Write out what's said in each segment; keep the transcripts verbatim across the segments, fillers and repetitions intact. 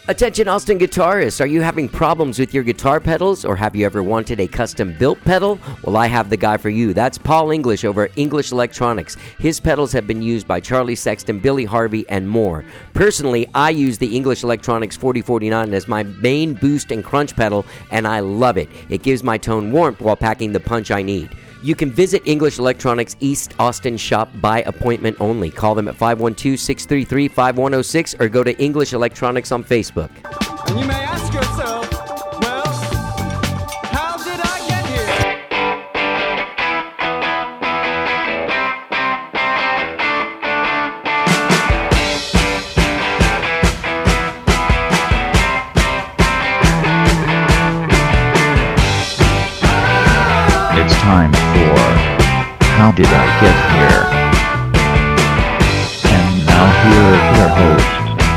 Attention Austin guitarists, are you having problems with your guitar pedals, or have you ever wanted a custom built pedal? Well, I have the guy for you. That's Paul English over at English Electronics. His pedals have been used by Charlie Sexton, Billy Harvey, and more. Personally, I use the English Electronics forty forty-nine as my main boost and crunch pedal, and I love it. It gives my tone warmth while packing the punch I need. You can visit English Electronics East Austin shop by appointment only. Call them at five one two, six three three, five one zero six or go to English Electronics on Facebook. And you may ask yourself, well, how did I get here? It's time for How Did I Get Here? And now here is your host,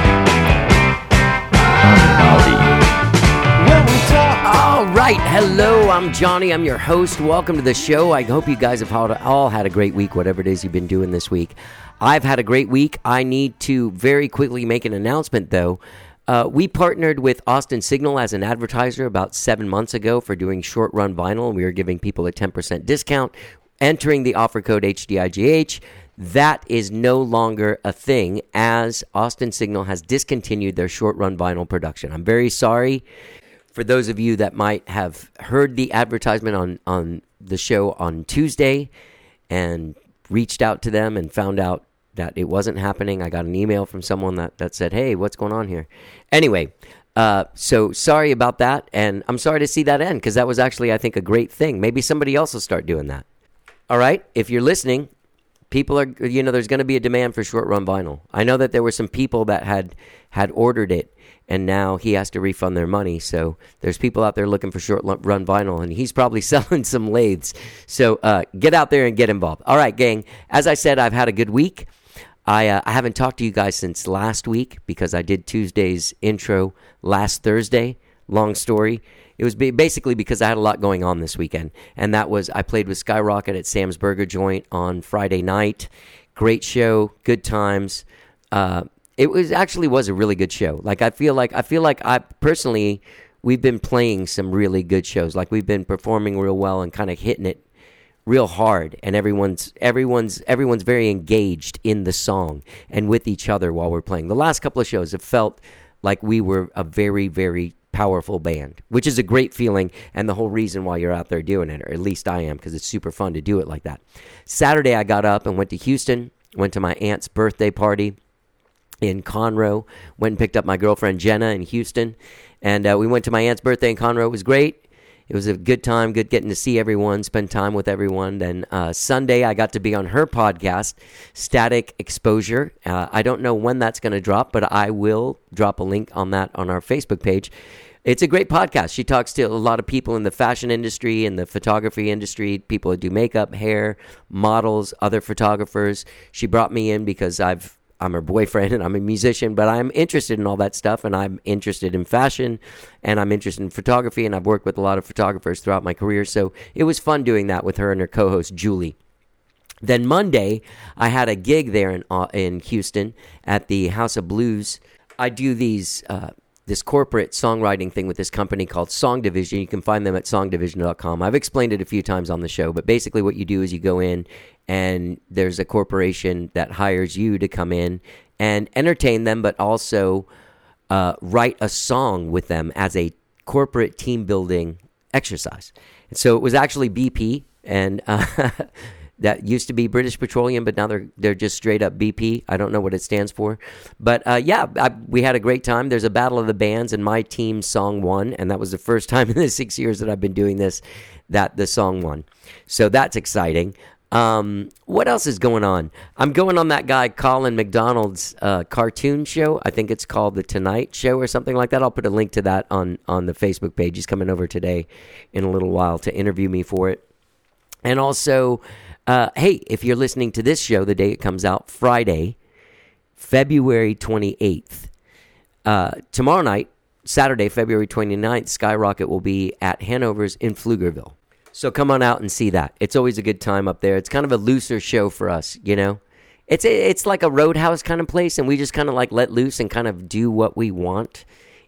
Johnny Maldi. All right, hello, I'm Johnny. I'm your host. Welcome to the show. I hope you guys have all had a great week, whatever it is you've been doing this week. I've had a great week. I need to very quickly make an announcement, though. Uh, we partnered with Austin Signal as an advertiser about seven months ago for doing short-run vinyl. We were giving people a ten percent discount, entering the offer code H D I G H. That is no longer a thing, as Austin Signal has discontinued their short-run vinyl production. I'm very sorry for those of you that might have heard the advertisement on, on the show on Tuesday and reached out to them and found out that it wasn't happening. I got an email from someone that, that said, hey, what's going on here? Anyway, uh, so sorry about that, and I'm sorry to see that end, because that was actually, I think, a great thing. Maybe somebody else will start doing that. All right, if you're listening, people are, you know, there's going to be a demand for short-run vinyl. I know that there were some people that had had ordered it, and now he has to refund their money. So there's people out there looking for short-run vinyl, and he's probably selling some lathes. So uh, get out there and get involved. All right, gang, as I said, I've had a good week. I, uh, I haven't talked to you guys since last week because I did Tuesday's intro last Thursday. Long story. It was basically because I had a lot going on this weekend, and that was I played with Skyrocket at Sam's Burger Joint on Friday night. Great show, good times. Uh, it was actually was a really good show. Like I feel like I feel like I personally we've been playing some really good shows. Like we've been performing real well and kind of hitting it real hard, and everyone's everyone's everyone's very engaged in the song and with each other while we're playing. The last couple of shows, it felt like we were a very, very powerful band, which is a great feeling, and the whole reason why you're out there doing it, or at least I am, because it's super fun to do it like that. Saturday, I got up and went to Houston, went to my aunt's birthday party in Conroe, went and picked up my girlfriend Jenna in Houston, and uh, we went to my aunt's birthday in Conroe. It was great. It was a good time, good getting to see everyone, spend time with everyone. Then uh, Sunday, I got to be on her podcast, Static Exposure. Uh, I don't know when that's going to drop, but I will drop a link on that on our Facebook page. It's a great podcast. She talks to a lot of people in the fashion industry and the photography industry, people that do makeup, hair, models, other photographers. She brought me in because I've I'm her boyfriend and I'm a musician, but I'm interested in all that stuff, and I'm interested in fashion, and I'm interested in photography, and I've worked with a lot of photographers throughout my career, so it was fun doing that with her and her co-host, Julie. Then Monday, I had a gig there in uh, in Houston at the House of Blues. I do these uh, this corporate songwriting thing with this company called Song Division. You can find them at song division dot com. I've explained it a few times on the show, but basically what you do is you go in, and there's a corporation that hires you to come in and entertain them, but also uh, write a song with them as a corporate team building exercise. And so it was actually B P, and uh, that used to be British Petroleum, but now they're they're just straight up B P. I don't know what it stands for. But uh, yeah, I, we had a great time. There's a battle of the bands, and my team's song won, and that was the first time in the six years that I've been doing this that the song won. So that's exciting. Um, what else is going on? I'm going on that guy Colin McDonald's uh, cartoon show. I think it's called The Tonight Show or something like that. I'll put a link to that on, on the Facebook page. He's coming over today in a little while to interview me for it. And also, uh, hey, if you're listening to this show the day it comes out, Friday, February twenty-eighth, uh, tomorrow night, Saturday, February twenty-ninth, Skyrocket will be at Hanover's in Pflugerville. So come on out and see that. It's always a good time up there. It's kind of a looser show for us, you know. It's it's like a Roadhouse kind of place, and we just kind of like let loose and kind of do what we want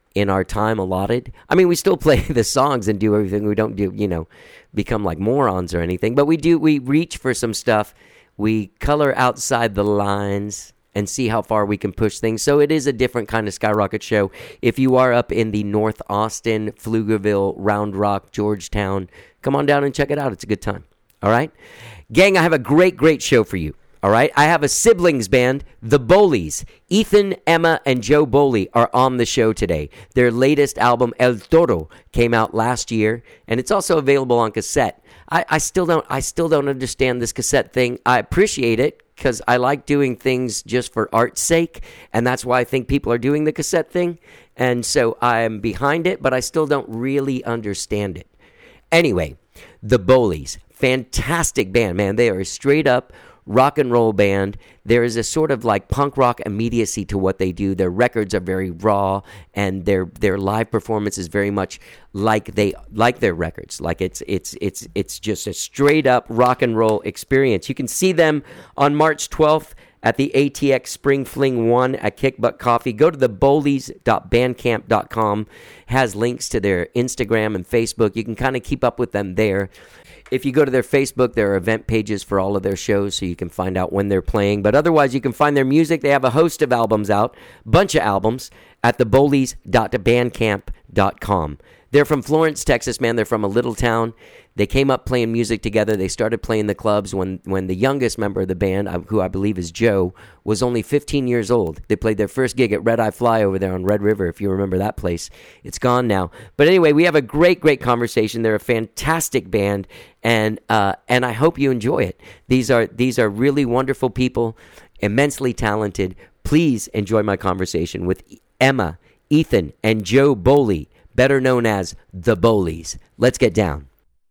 in our time allotted. I mean, we still play the songs and do everything. We don't do, you know, become like morons or anything, but we do, we reach for some stuff. We color outside the lines and see how far we can push things. So it is a different kind of Skyrocket show. If you are up in the North Austin, Pflugerville, Round Rock, Georgetown, come on down and check it out. It's a good time. All right? Gang, I have a great, great show for you. All right, I have a siblings band, the Bolies. Ethan, Emma, and Joe Boley are on the show today. Their latest album, El Toro, came out last year, and it's also available on cassette. I, I still don't, I still don't understand this cassette thing. I appreciate it because I like doing things just for art's sake, and that's why I think people are doing the cassette thing. And so I'm behind it, but I still don't really understand it. Anyway, the Bolies, fantastic band, man. They are straight up rock and roll band. There is a sort of like punk rock immediacy to what they do. Their records are very raw, and their their live performance is very much like they like their records. Like it's it's it's it's just a straight up rock and roll experience. You can see them on March twelfth at the A T X Spring Fling one at Kick Butt Coffee. Go to the bolies dot bandcamp dot com. Has links to their Instagram and Facebook. You can kind of keep up with them there. If you go to their Facebook, there are event pages for all of their shows, so you can find out when they're playing. But otherwise, you can find their music. They have a host of albums out, bunch of albums, at the bolies dot bandcamp dot com. They're from Florence, Texas, man. They're from a little town. They came up playing music together. They started playing the clubs when, when the youngest member of the band, who I believe is Joe, was only fifteen years old. They played their first gig at Red Eye Fly over there on Red River, if you remember that place. It's gone now. But anyway, we have a great, great conversation. They're a fantastic band, and uh, and I hope you enjoy it. These are these are really wonderful people, immensely talented. Please enjoy my conversation with Emma, Ethan, and Joe Boley, better known as the Bolies. Let's get down.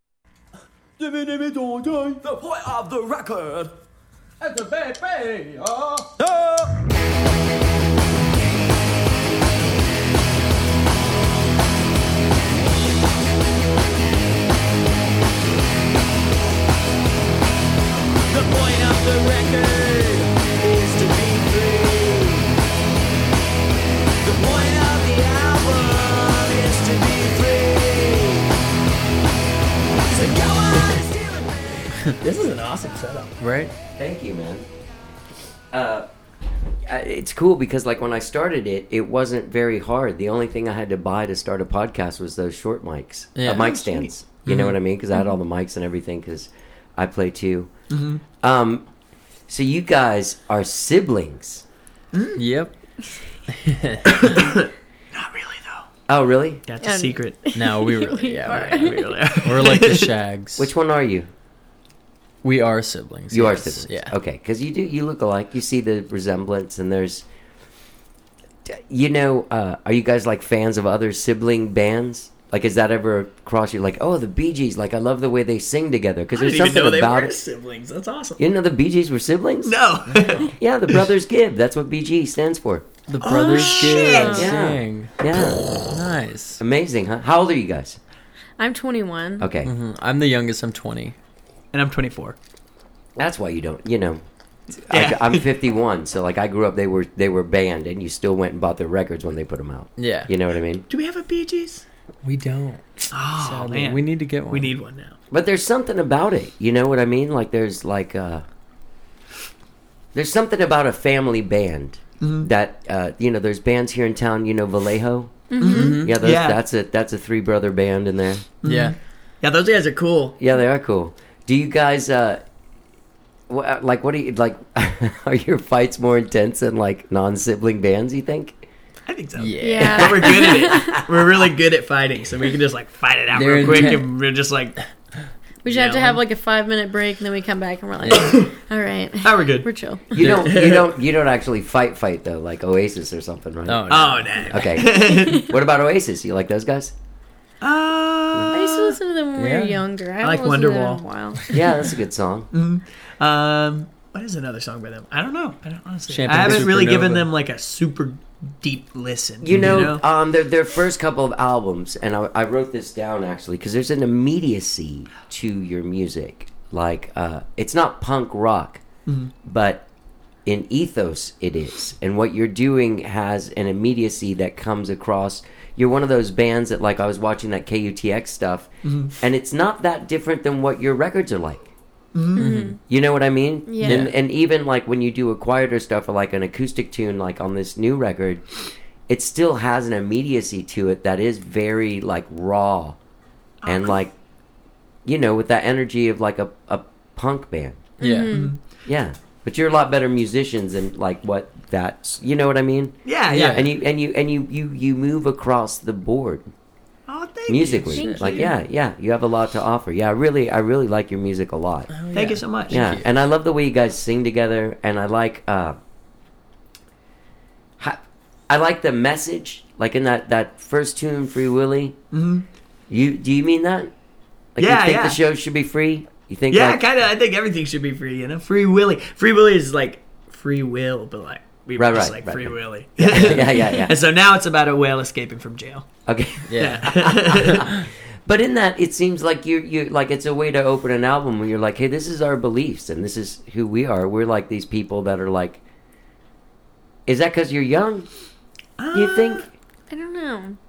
The point of the record. And the baby. Oh. Oh. The point of the record is to be free. The point of the album is to be free. So go on and steal it. This is an awesome setup. Right? Thank you, man. Uh, it's cool because, like, when I started it, it wasn't very hard. The only thing I had to buy to start a podcast was those short mics, Yeah. uh, mic Oh, stands. sweet. You know Mhm. what I mean? Because I had all the mics and everything. Because I play too. Mhm. Um, so you guys are siblings. Yep. Not really, though. Oh, really? That's a And- secret. No, we really, We yeah, are. we, really are. We're like the Shags. Which one are you? We are siblings. You are yes. siblings. Yeah. Okay, because you do. You look alike. You see the resemblance, and there's. You know, uh, are you guys like fans of other sibling bands? Like, is that ever crossed you? Like, oh, the Bee Gees. Like, I love the way they sing together. Because I there's didn't even something know they about were it. siblings. That's awesome. You didn't know the Bee Gees were siblings? No. Yeah, the Brothers Gibb. That's what B G stands for. The brothers shit. did Yeah. sing. Yeah. Nice. Amazing, huh? How old are you guys? I'm twenty-one. Okay. hmm I'm the youngest. I'm twenty. And I'm twenty-four. That's why you don't, you know. Yeah. I, I'm fifty-one, so like I grew up, they were they were banned, and you still went and bought their records when they put them out. Yeah. You know what I mean? Do we have a Bee Gees? We don't. Oh, Sadly. man. We need to get one. We need one now. But there's something about it. You know what I mean? Like there's like uh there's something about a family band that uh you know, there's bands here in town, you know, Vallejo. Mhm. Yeah, those, Yeah. that's a that's a three brother band in there. Yeah. Yeah, those guys are cool. Yeah, they are cool. Do you guys uh wha- like what do you like are your fights more intense than like non-sibling bands, you think? I think so. Yeah. Yeah. But we're good at it. We're really good at fighting, so we can just like fight it out They're real quick, intent- and we're just like, We should have to Yeah. have like a five minute break, and then we come back and we're like, all right, oh, we're good. we're chill. You don't you don't you don't actually fight fight though, like Oasis or something, right? Oh, no. Oh, no. Okay. What about Oasis? You like those guys? I used to Uh, listen to them when we Yeah. were younger. I, I like haven't listened to them in Wonderwall. a while. Yeah, that's a good song. um, what is another song by them? I don't know. I don't honestly. Champagne I haven't really Supernova. given them like a super deep listen. You know, um, their their first couple of albums, and I, I wrote this down actually because there's an immediacy to your music. Like, uh, it's not punk rock, but in ethos it is, and what you're doing has an immediacy that comes across. You're one of those bands that, like, I was watching that K U T X stuff, Mm-hmm. and it's not that different than what your records are like. Mm-hmm. You know what I mean? Yeah. And, and even like when you do a quieter stuff or like an acoustic tune, like on this new record, it still has an immediacy to it that is very like raw, and like, you know, with that energy of like a, a punk band. Yeah. Mm-hmm. Yeah. But you're a lot better musicians than like what that's, you know what I mean? Yeah, Yeah. yeah. And you and you and you you you move across the board Oh, thank musically. you. Thank Like you. yeah, yeah, you have a lot to offer. Yeah, I really I really like your music a lot. Oh, Thank yeah. you so much. Yeah, you. and I love the way you guys sing together, and I like uh ha- I like the message, like in that that first tune, Free Willy. hmm You do you mean that? Like Yeah, you think yeah. the show should be free? You think Yeah, like, kind of. I think everything should be free, you know? Free Willy. Free Willy is like free will, but like, we were Right, just right, like right, Free right. Willy. yeah, yeah, yeah. And so now it's about a whale escaping from jail. Okay. Yeah. But in that, it seems like you you like it's a way to open an album where you're like, hey, this is our beliefs and this is who we are. We're like these people that are like. Is that because you're young? Do you think? I don't know.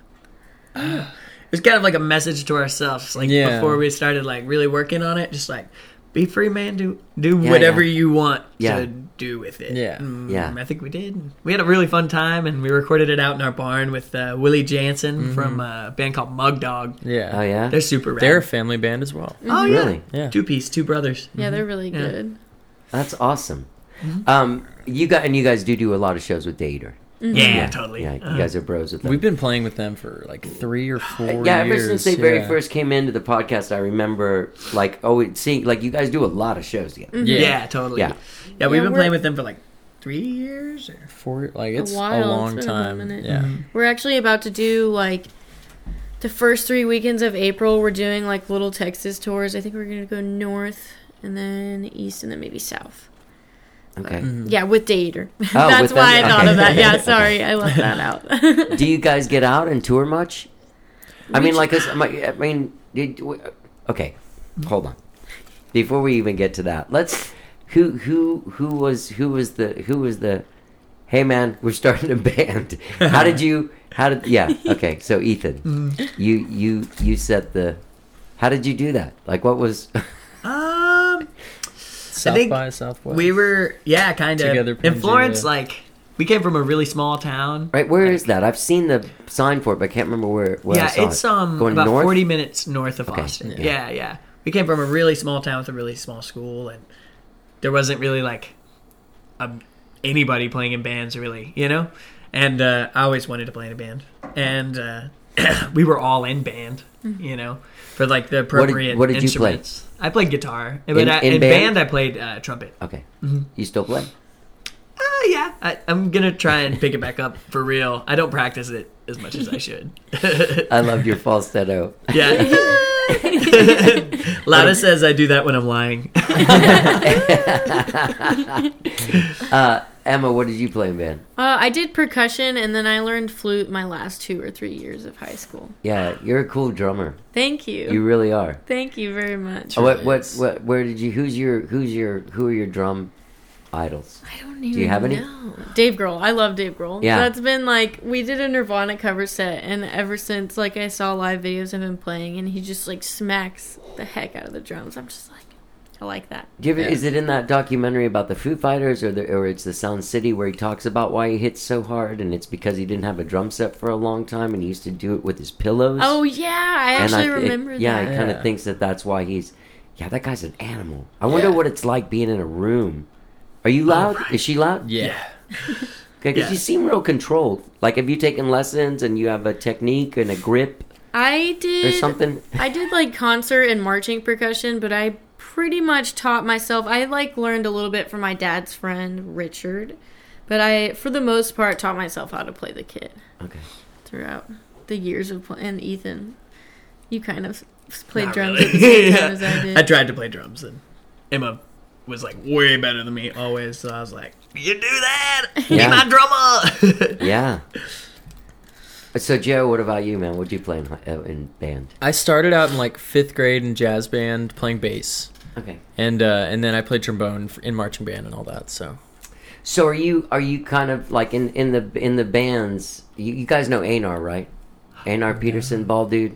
It's kind of like a message to ourselves, like Yeah. before we started like really working on it, just like be free, man. Do do Yeah, whatever yeah. you want Yeah. to do with it. Yeah. Mm, Yeah. I think we did. We had a really fun time, and we recorded it out in our barn with uh, Willie Jansen from a band called Mug Dog. Yeah. Oh yeah. They're super rad. They're a family band as well. oh yeah, Really? Yeah. two piece, two brothers. Yeah, they're really Yeah. good. That's awesome. Um, you got and you guys do do a lot of shows with Dater. Yeah, totally. Yeah, you Uh, guys are bros with them. We've been playing with them for like three or four yeah, years. ever since they very yeah. first came into the podcast, I remember like oh, it- seeing like you guys do a lot of shows together. Yeah. yeah. totally. Yeah. Yeah, we've Yeah, been we're- playing with them for like three years. Or... For like it's a, while. It's long been a hot time. minute. Yeah. We're actually about to do like the first three weekends of April. We're doing like little Texas tours. I think we're gonna go north and then east and then maybe south. Okay. Yeah, with Dater. Oh, That's with why them? I thought Okay. of that. Yeah, sorry, I left that out. Do you guys get out and tour much? I We mean, tr- like, 'cause, I mean- I mean, did, w- okay, hold on. Before we even get to that, let's. Who who who was who was the who was the? Hey man, we're starting a band. How did you? How did? Yeah. Okay. So Ethan, you you you set the. How did you do that? Like, what was? Um, South think by Southwest. we were yeah, kind Together, of in Pangea. Florence. Like we came from a really small town. Right. Where is that? I've seen the sign for it, but I can't remember where. where I yeah, saw it's it. um Going about north? forty minutes north of Okay, Austin. yeah. Yeah. yeah, We came from a really small town with a really small school, and there wasn't really like a, anybody playing in bands, really, you know. And uh, I always wanted to play in a band, and uh, we were all in band, you know, for like the appropriate what did you play? instruments. I played guitar, but In- I, in in, band? band? I played uh, trumpet. Okay. Mm-hmm. You still play? Uh, yeah, I, I'm gonna try and pick it back up for real. I don't practice it as much as I should. I loved your falsetto. Yeah. Lada says I do that when I'm lying. Uh, Emma, what did you play in band? Uh, I did percussion and then I learned flute my last two or three years of high school. Yeah, you're a cool drummer. Thank you. You really are. Thank you very much. Oh, what, what, is. what, where did you? Who's your? Who's your? Who are your drum idols? I don't even you have any? know. Dave Grohl. I love Dave Grohl. Yeah. That's been like, we did a Nirvana cover set, and ever since, like, I saw live videos of him playing, and he just, like, smacks the heck out of the drums. I'm just like, I like that. Do you ever, Yeah. Is it in that documentary about the Foo Fighters, or the, or it's the Sound City where he talks about why he hits so hard, and it's because he didn't have a drum set for a long time, and he used to do it with his pillows. Oh, yeah. I And actually I- it- remember yeah, that. I kind of Yeah. thinks that that's why he's. Yeah, that guy's an animal. I wonder Yeah. what it's like being in a room. Are you loud? Is she loud? Yeah. Okay, because Yeah. you seem real controlled. Like, have you taken lessons and you have a technique and a grip I or did. something? I did, like, concert and marching percussion, but I pretty much taught myself. I, like, learned a little bit from my dad's friend, Richard. But I, for the most part, taught myself how to play the kit Okay. throughout the years of playing. And Ethan, you kind of s- played Not drums really. at the same time Yeah. as I did. I tried to play drums, and Emma was like way better than me always. So I was like, "You do that? Yeah. Be my drummer." Yeah. So, Joe, what about you, man? What'd you play in, hi- uh, in band? I started out in like fifth grade in jazz band playing bass, Okay. and uh, and then I played trombone f- in marching band and all that. So So are you are you kind of like in, in the in the bands? You, you guys know Einar, right? Einar Peterson, bald dude.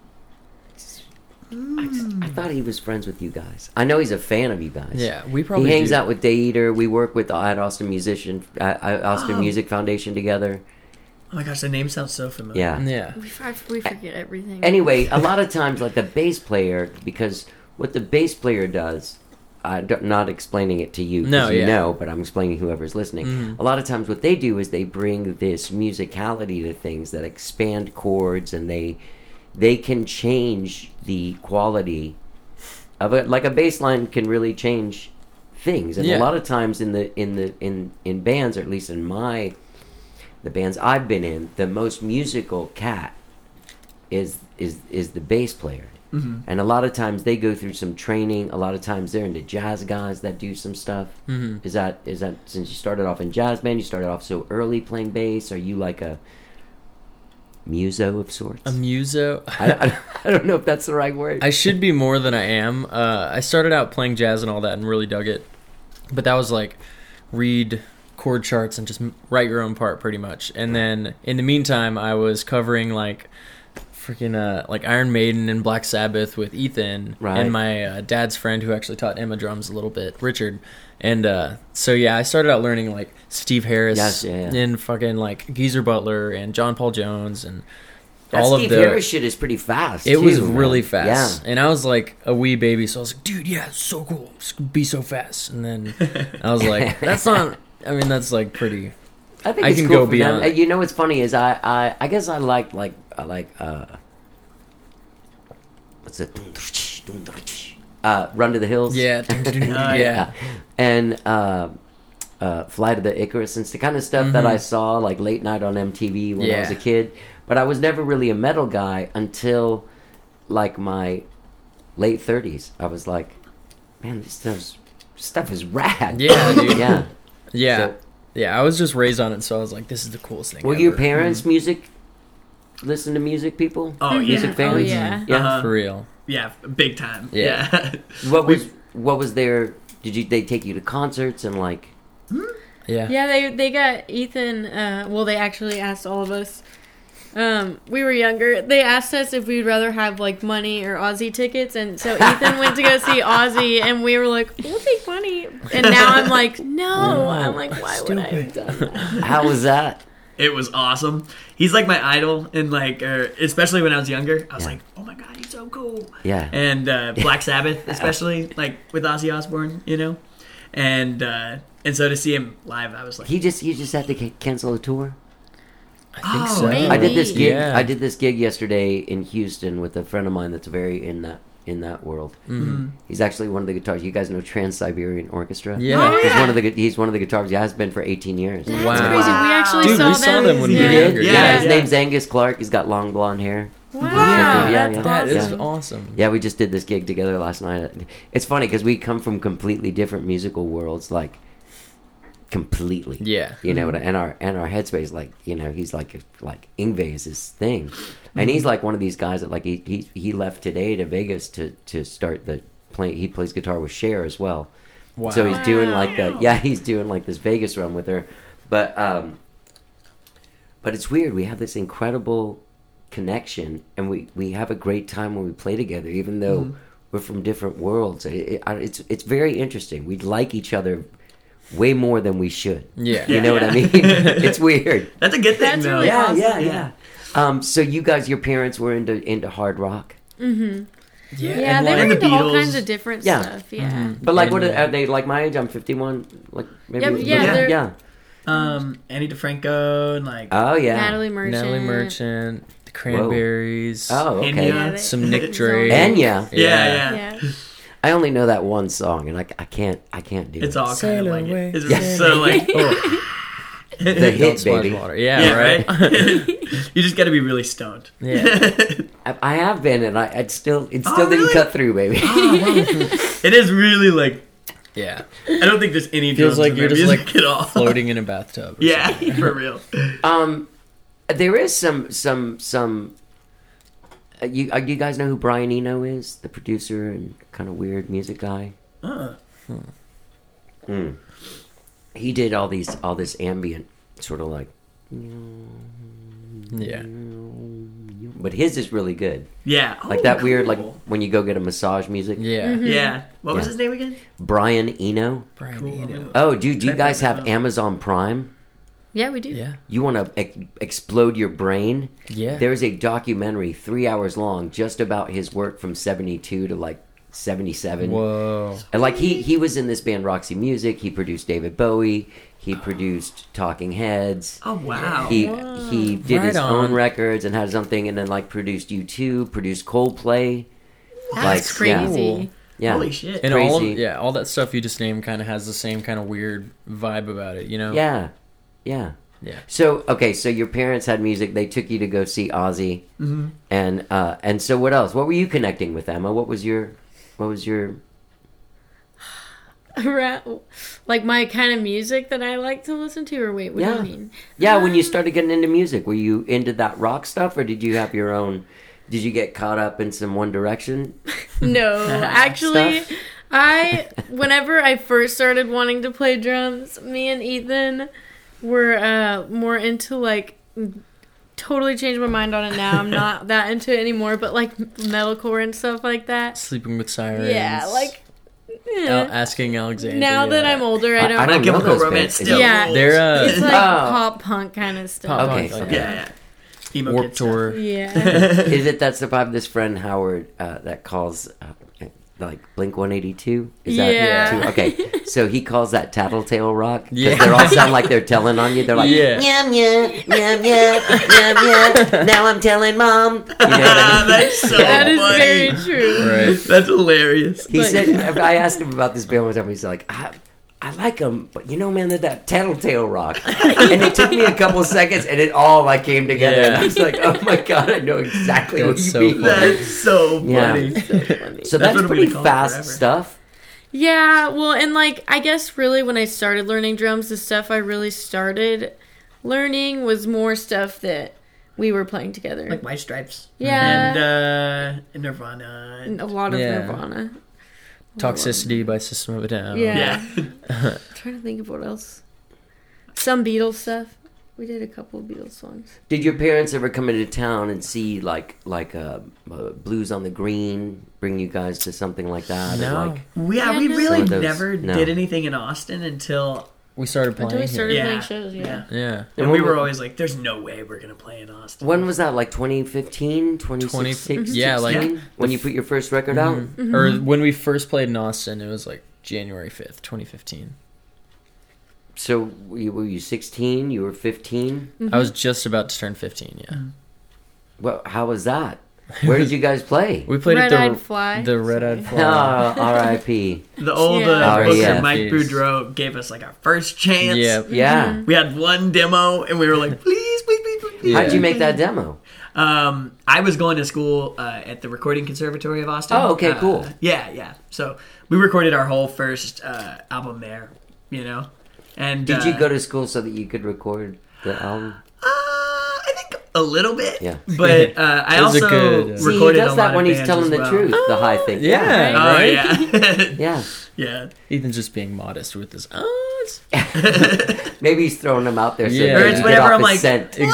I, I thought he was friends with you guys. I know he's a fan of you guys. Yeah, we He probably hangs do. out with Day Eater. We work with the at Austin Musician, uh, Austin Oh. Music Foundation together. Oh my gosh, the name sounds so familiar. Yeah. Yeah. We, I, we forget everything. Anyway, a lot of times, like the bass player, because what the bass player does, I'm not explaining it to you because No, you yeah. know, but I'm explaining whoever's listening. Mhm. A lot of times, what they do is they bring this musicality to things that expand chords, and they they can change the quality of it. Like a bass line can really change things, and a Yeah. lot of times in the in the in in bands, or at least in my the bands I've been in, the most musical cat is is is the bass player. Mhm. And a lot of times they go through some training. A lot of times they're into jazz guys that do some stuff. Mhm. Is that is that since you started off in jazz band, you started off so early playing bass? Are you like a muso of sorts? A muso. I, I, I don't know if that's the right word. I should be more than I am. Uh, I started out playing jazz and all that and really dug it. But that was like read chord charts and just m- write your own part pretty much. And then in the meantime, I was covering like freaking uh, like Iron Maiden and Black Sabbath with Ethan Right. and my uh, dad's friend who actually taught Emma drums a little bit, Richard. And uh, so yeah, I started out learning like Steve Harris Yes, yeah, yeah. and fucking like Geezer Butler and John Paul Jones and that all Steve of the Harris shit is pretty fast. it too, was man. really fast. Yeah. And I was like a wee baby, so I was like, dude, yeah, it's so cool. It's gonna be so fast. And then I was like, that's not, I mean, that's like pretty. I think I it's can cool go for beyond. them. Uh, You know what's funny is I, I I guess I like like I like uh what's it uh Run to the Hills. Yeah. yeah. yeah. And uh uh Flight of the Icarus and the kind of stuff that Mhm. I saw like late night on M T V when I was a Yeah. kid. But I was never really a metal guy until like my late thirties. I was like, man, this stuff's stuff is rad. Yeah, dude. Yeah. Yeah. So- Yeah. I was just raised on it, so I was like, this is the coolest thing Were ever. your parents music listen to music people? Oh yeah. Music fans? Oh, yeah. Yeah. Uh-huh. For real. Yeah, big time. Yeah. Yeah. What was what was their? Did you they take you to concerts and like? Yeah. Yeah, they they got Ethan. Uh, well, they actually asked all of us. Um, we were younger. They asked us if we'd rather have like Money or Ozzy tickets, and so Ethan went to go see Ozzy, and we were like, "We'll take Money." And now I'm like, "No." I'm like, "Why would I have done that?" How was that? It was awesome. He's like my idol, and like, uh, especially when I was younger, I was Yeah. like, "Oh my god, he's so cool!" Yeah. And uh, Black Sabbath, especially like with Ozzy Osbourne, you know, and uh, and so to see him live, I was like, He just he just had to ca- cancel a tour. I think Oh, so. maybe. I did this gig. Yeah. I did this gig yesterday in Houston with a friend of mine that's very in that in that world. Mhm. He's actually one of the guitars. You guys know Trans Siberian Orchestra? Yeah. Oh, He's yeah. one of the gu- he's one of the guitars. He has been for eighteen years. That's Wow. crazy. We actually Dude, saw we them. saw them when we You were yeah. did? younger. Yeah, Yeah, his yeah. name's Angus Clark. He's got long blonde hair. Wow, Yeah, that's yeah. That is awesome. awesome. Yeah, we just did this gig together last night. It's funny because we come from completely different musical worlds, like completely. Yeah. You know, and our and our headspace, like you know, he's like like Ingve is his thing, and he's like one of these guys that like he he, he left today to Vegas to to start the play. He plays guitar with Cher as well. Wow. So he's doing like the Wow. yeah he's doing like this Vegas run with her, but um, but it's weird. We have this incredible connection, and we we have a great time when we play together, even though Mm-hmm. we're from different worlds. It, it, I- it's it's very interesting. We like each other way more than we should. Yeah. You Yeah, know yeah. what I mean? It's weird. "That's a good thing." That's though. really Yeah, awesome. yeah, yeah. Um, so you guys, your parents were into into hard rock, Mm-hmm. Yeah. Yeah, and they like- were And the into all Beatles. kinds of different Yeah. stuff. Yeah. Mhm. but like, what And, are they like? My age, I'm fifty-one. Like maybe, Yeah, yeah, yeah, they're- yeah. Um, Annie DeFranco and like Oh yeah. Natalie Merchant. Natalie Merchant, the Cranberries, Oh okay. Enya. Yeah, they- some Nick it's Drake. all- Enya. yeah, yeah, Yeah. I only know that one song, and I, I can't I can't do It's it. all kind Sail of like away. it. It's Yeah. just so like Oh, The Don't hit, splash baby. water. Yeah, yeah, right. right. You just got to be really stoned. Yeah. I, I have been, and I it still it Oh, still didn't really? cut through, baby. It is really like Yeah. I don't think there's any Feels drums like in you're their just music like at all. floating in a bathtub. or Yeah, something. for real. Um, there is some some some. Uh, you uh, you guys know who Brian Eno is, the producer and kind of weird music guy. Uh, Hmm. he did all these all this ambient sort of like, Yeah. but his is really good. Yeah. Like Oh, that weird, like cool. when you go get a massage music. Yeah. Yeah. What was Yeah. his name again? Brian Eno. Brian Cool. Eno. Oh, dude, do you Check guys that have out. Amazon Prime? Yeah, we do. Yeah. You want to ex- explode your brain? Yeah. There's a documentary, three hours long, just about his work from seventy-two to like seventy-seven. Whoa. And like he he was in this band Roxy Music. He produced David Bowie. He produced Talking Heads. Oh wow. He he did Right his on. own records and had his own thing, and then like produced U two, produced Coldplay. That's Like, yeah. crazy. Yeah, Holy shit. And all of, Crazy. yeah, all that stuff you just named kind of has the same kind of weird vibe about it, you know? yeah, yeah. Yeah. So okay, so your parents had music. They took you to go see Ozzy, Mm-hmm. and uh, and so what else? What were you connecting with, Emma? What was your what was your Ra- like my kind of music that I like to listen to, or wait, what Yeah. do you mean? yeah? When you started getting into music, were you into that rock stuff, or did you have your own? Did you get caught up in some One Direction? No, actually, Stuff? I whenever I first started wanting to play drums, me and Ethan were uh, more into like. Totally changed my mind on it now. I'm not that into it anymore, but like metalcore and stuff like that. Sleeping with Sirens. Yeah, like eh. Al- asking Alexandria. now that I'm older, I don't. I don't My know Chemical those Romance bands. still Yeah. rules. They're, uh, It's like Oh. pop punk kind of stuff. Pop Okay, punk, like okay. Yeah, yeah. Emo Warped kid stuff. Tour. Yeah. Is it that stuff? I have this friend Howard uh, that calls uh, like Blink one eighty-two. Is that Yeah. too? Okay, so he calls that tattletale rock because Yeah. they all sound like they're telling on you. They're like, Yeah. yum yum yum yum yum yum. Now I'm telling mom. You know what I mean? That's so That is funny. very true. Right. That's hilarious. He But- said, I asked him about this band one time. He's like, I, I like them, but you know, man, they're that tattletale rock. And it took me a couple seconds, and it all like came together. And I was like, oh my god, I know exactly what That's you so mean. funny. That's so Yeah. funny. So That's that's, what I'm pretty gonna call it fast forever. stuff. Yeah, well, and like I guess really when I started learning drums, the stuff I really started learning was more stuff that we were playing together. Like White Stripes. Yeah. And uh, Nirvana. And a lot of Yeah. Nirvana. Toxicity by System of a Down. Yeah. Yeah. I'm trying to think of what else. Some Beatles stuff. We did a couple of Beatles songs. Did your parents ever come into town and see like like uh, uh, Blues on the Green? Bring you guys to something like that? Or, No. like, Yeah, Yeah, we no. really Some of those- never no. did anything in Austin until We started playing. Until we started here. yeah, playing shows, yeah. Yeah. And And we when were wa- always like, "There's no way we're gonna play in Austin." when was that? Like twenty fifteen, twenty sixteen? twenty Yeah, like- when the you put your first record out. Mm-hmm. Or when we first played in Austin, it was like January fifth, twenty fifteen. So were you, were you sixteen? You were fifteen. I was just about to turn fifteen, yeah. Well, how was that? Where did you guys play? We played at Red-Eyed the Fly. the Red Eyed Oh, Fly. R I P The old Yeah. uh, Oh, booker yeah. Mike Jeez. Boudreau gave us like our first chance. Yeah. Yeah. We had one demo, and we were like, "Please, please, please, please." please." Yeah. How'd you make that demo? Um, I was going to school uh, at the Recording Conservatory of Austin. Oh, okay, Uh, cool. Yeah, yeah. So we recorded our whole first uh, album there. You know, and Did uh, you go to school so that you could record the album? Uh, I think a little bit. Yeah. But uh, I It was a also good, uh, See, he recorded a does lot that of when he's bands telling as the well. truth, the high thing. Yeah. Oh Right? yeah, Yeah. yeah. Ethan's just being modest with his. Oh, it's-" Maybe he's throwing them out there so Yeah. that Or he it's can whenever get off I'm his like- scent.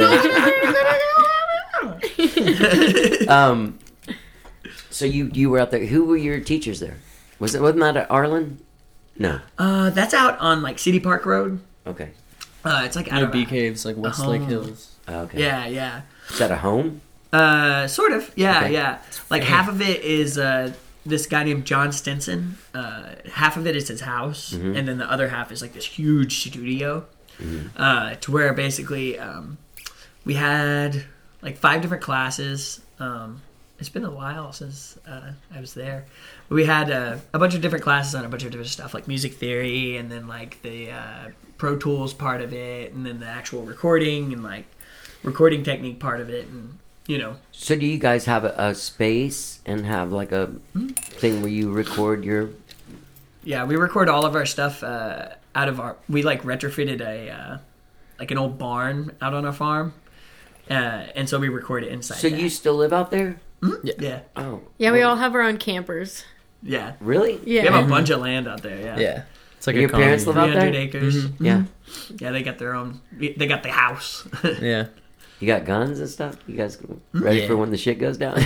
Exactly. Um, so you you were out there. Who were your teachers there? Was it wasn't that at Arlen? No. Uh, that's out on like City Park Road. Okay. Uh, it's like out Near of Bee Caves, like Westlake Oh. Hills. Okay. Yeah, yeah. Is that a home? Uh, sort of. Yeah, Okay. yeah. Like half of it is uh this guy named John Stinson. Uh, half of it is his house, Mm-hmm. and then the other half is like this huge studio. Uh, to where basically um, we had like five different classes. Um, it's been a while since uh, I was there. But we had uh, a bunch of different classes on a bunch of different stuff, like music theory, and then like the uh, Pro Tools part of it, and then the actual recording and like recording technique part of it, and you know. So do you guys have a, a space and have like a thing where you record your? Yeah, we record all of our stuff uh, out of our. We like retrofitted a uh, like an old barn out on our farm, uh, and so we record it inside. So that. you still live out there? yeah, Oh. Yeah, we well, all have our own campers. yeah. Really? Yeah. We have a bunch of land out there. Yeah. Yeah. It's like Your a parents live commune. out three there? hundred acres. Yeah. Yeah, they got their own. They got the house. Yeah. You got guns and stuff? You guys ready Yeah. for when the shit goes down?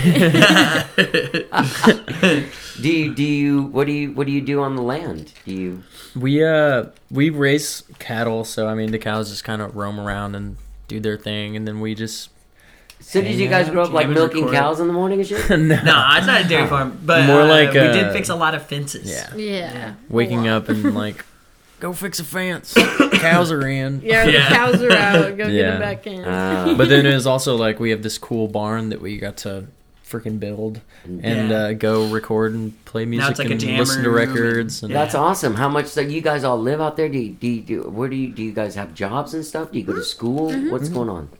do you do you what do you what do you do on the land? Do you We uh we raise cattle, so I mean the cows just kind of roam around and do their thing, and then we just So did you guys grow up like Jam and milking record. cows in the morning and shit? no, No, it's not a dairy farm, but More uh, like, we uh, did fix a lot of fences. yeah, Yeah. waking A lot. up and like go fix a fence. Cows are in. Yeah, the Yeah. cows are out. Go get Yeah. them back in. Uh, But then it was also like we have this cool barn that we got to freaking build and Yeah. uh, go record and play music it's like a and jam listen to room and- records. And, Yeah. That's awesome. How much? So you guys all live out there? Do you, do you do? Where do you do? You guys have jobs and stuff? Do you go to school? What's going on?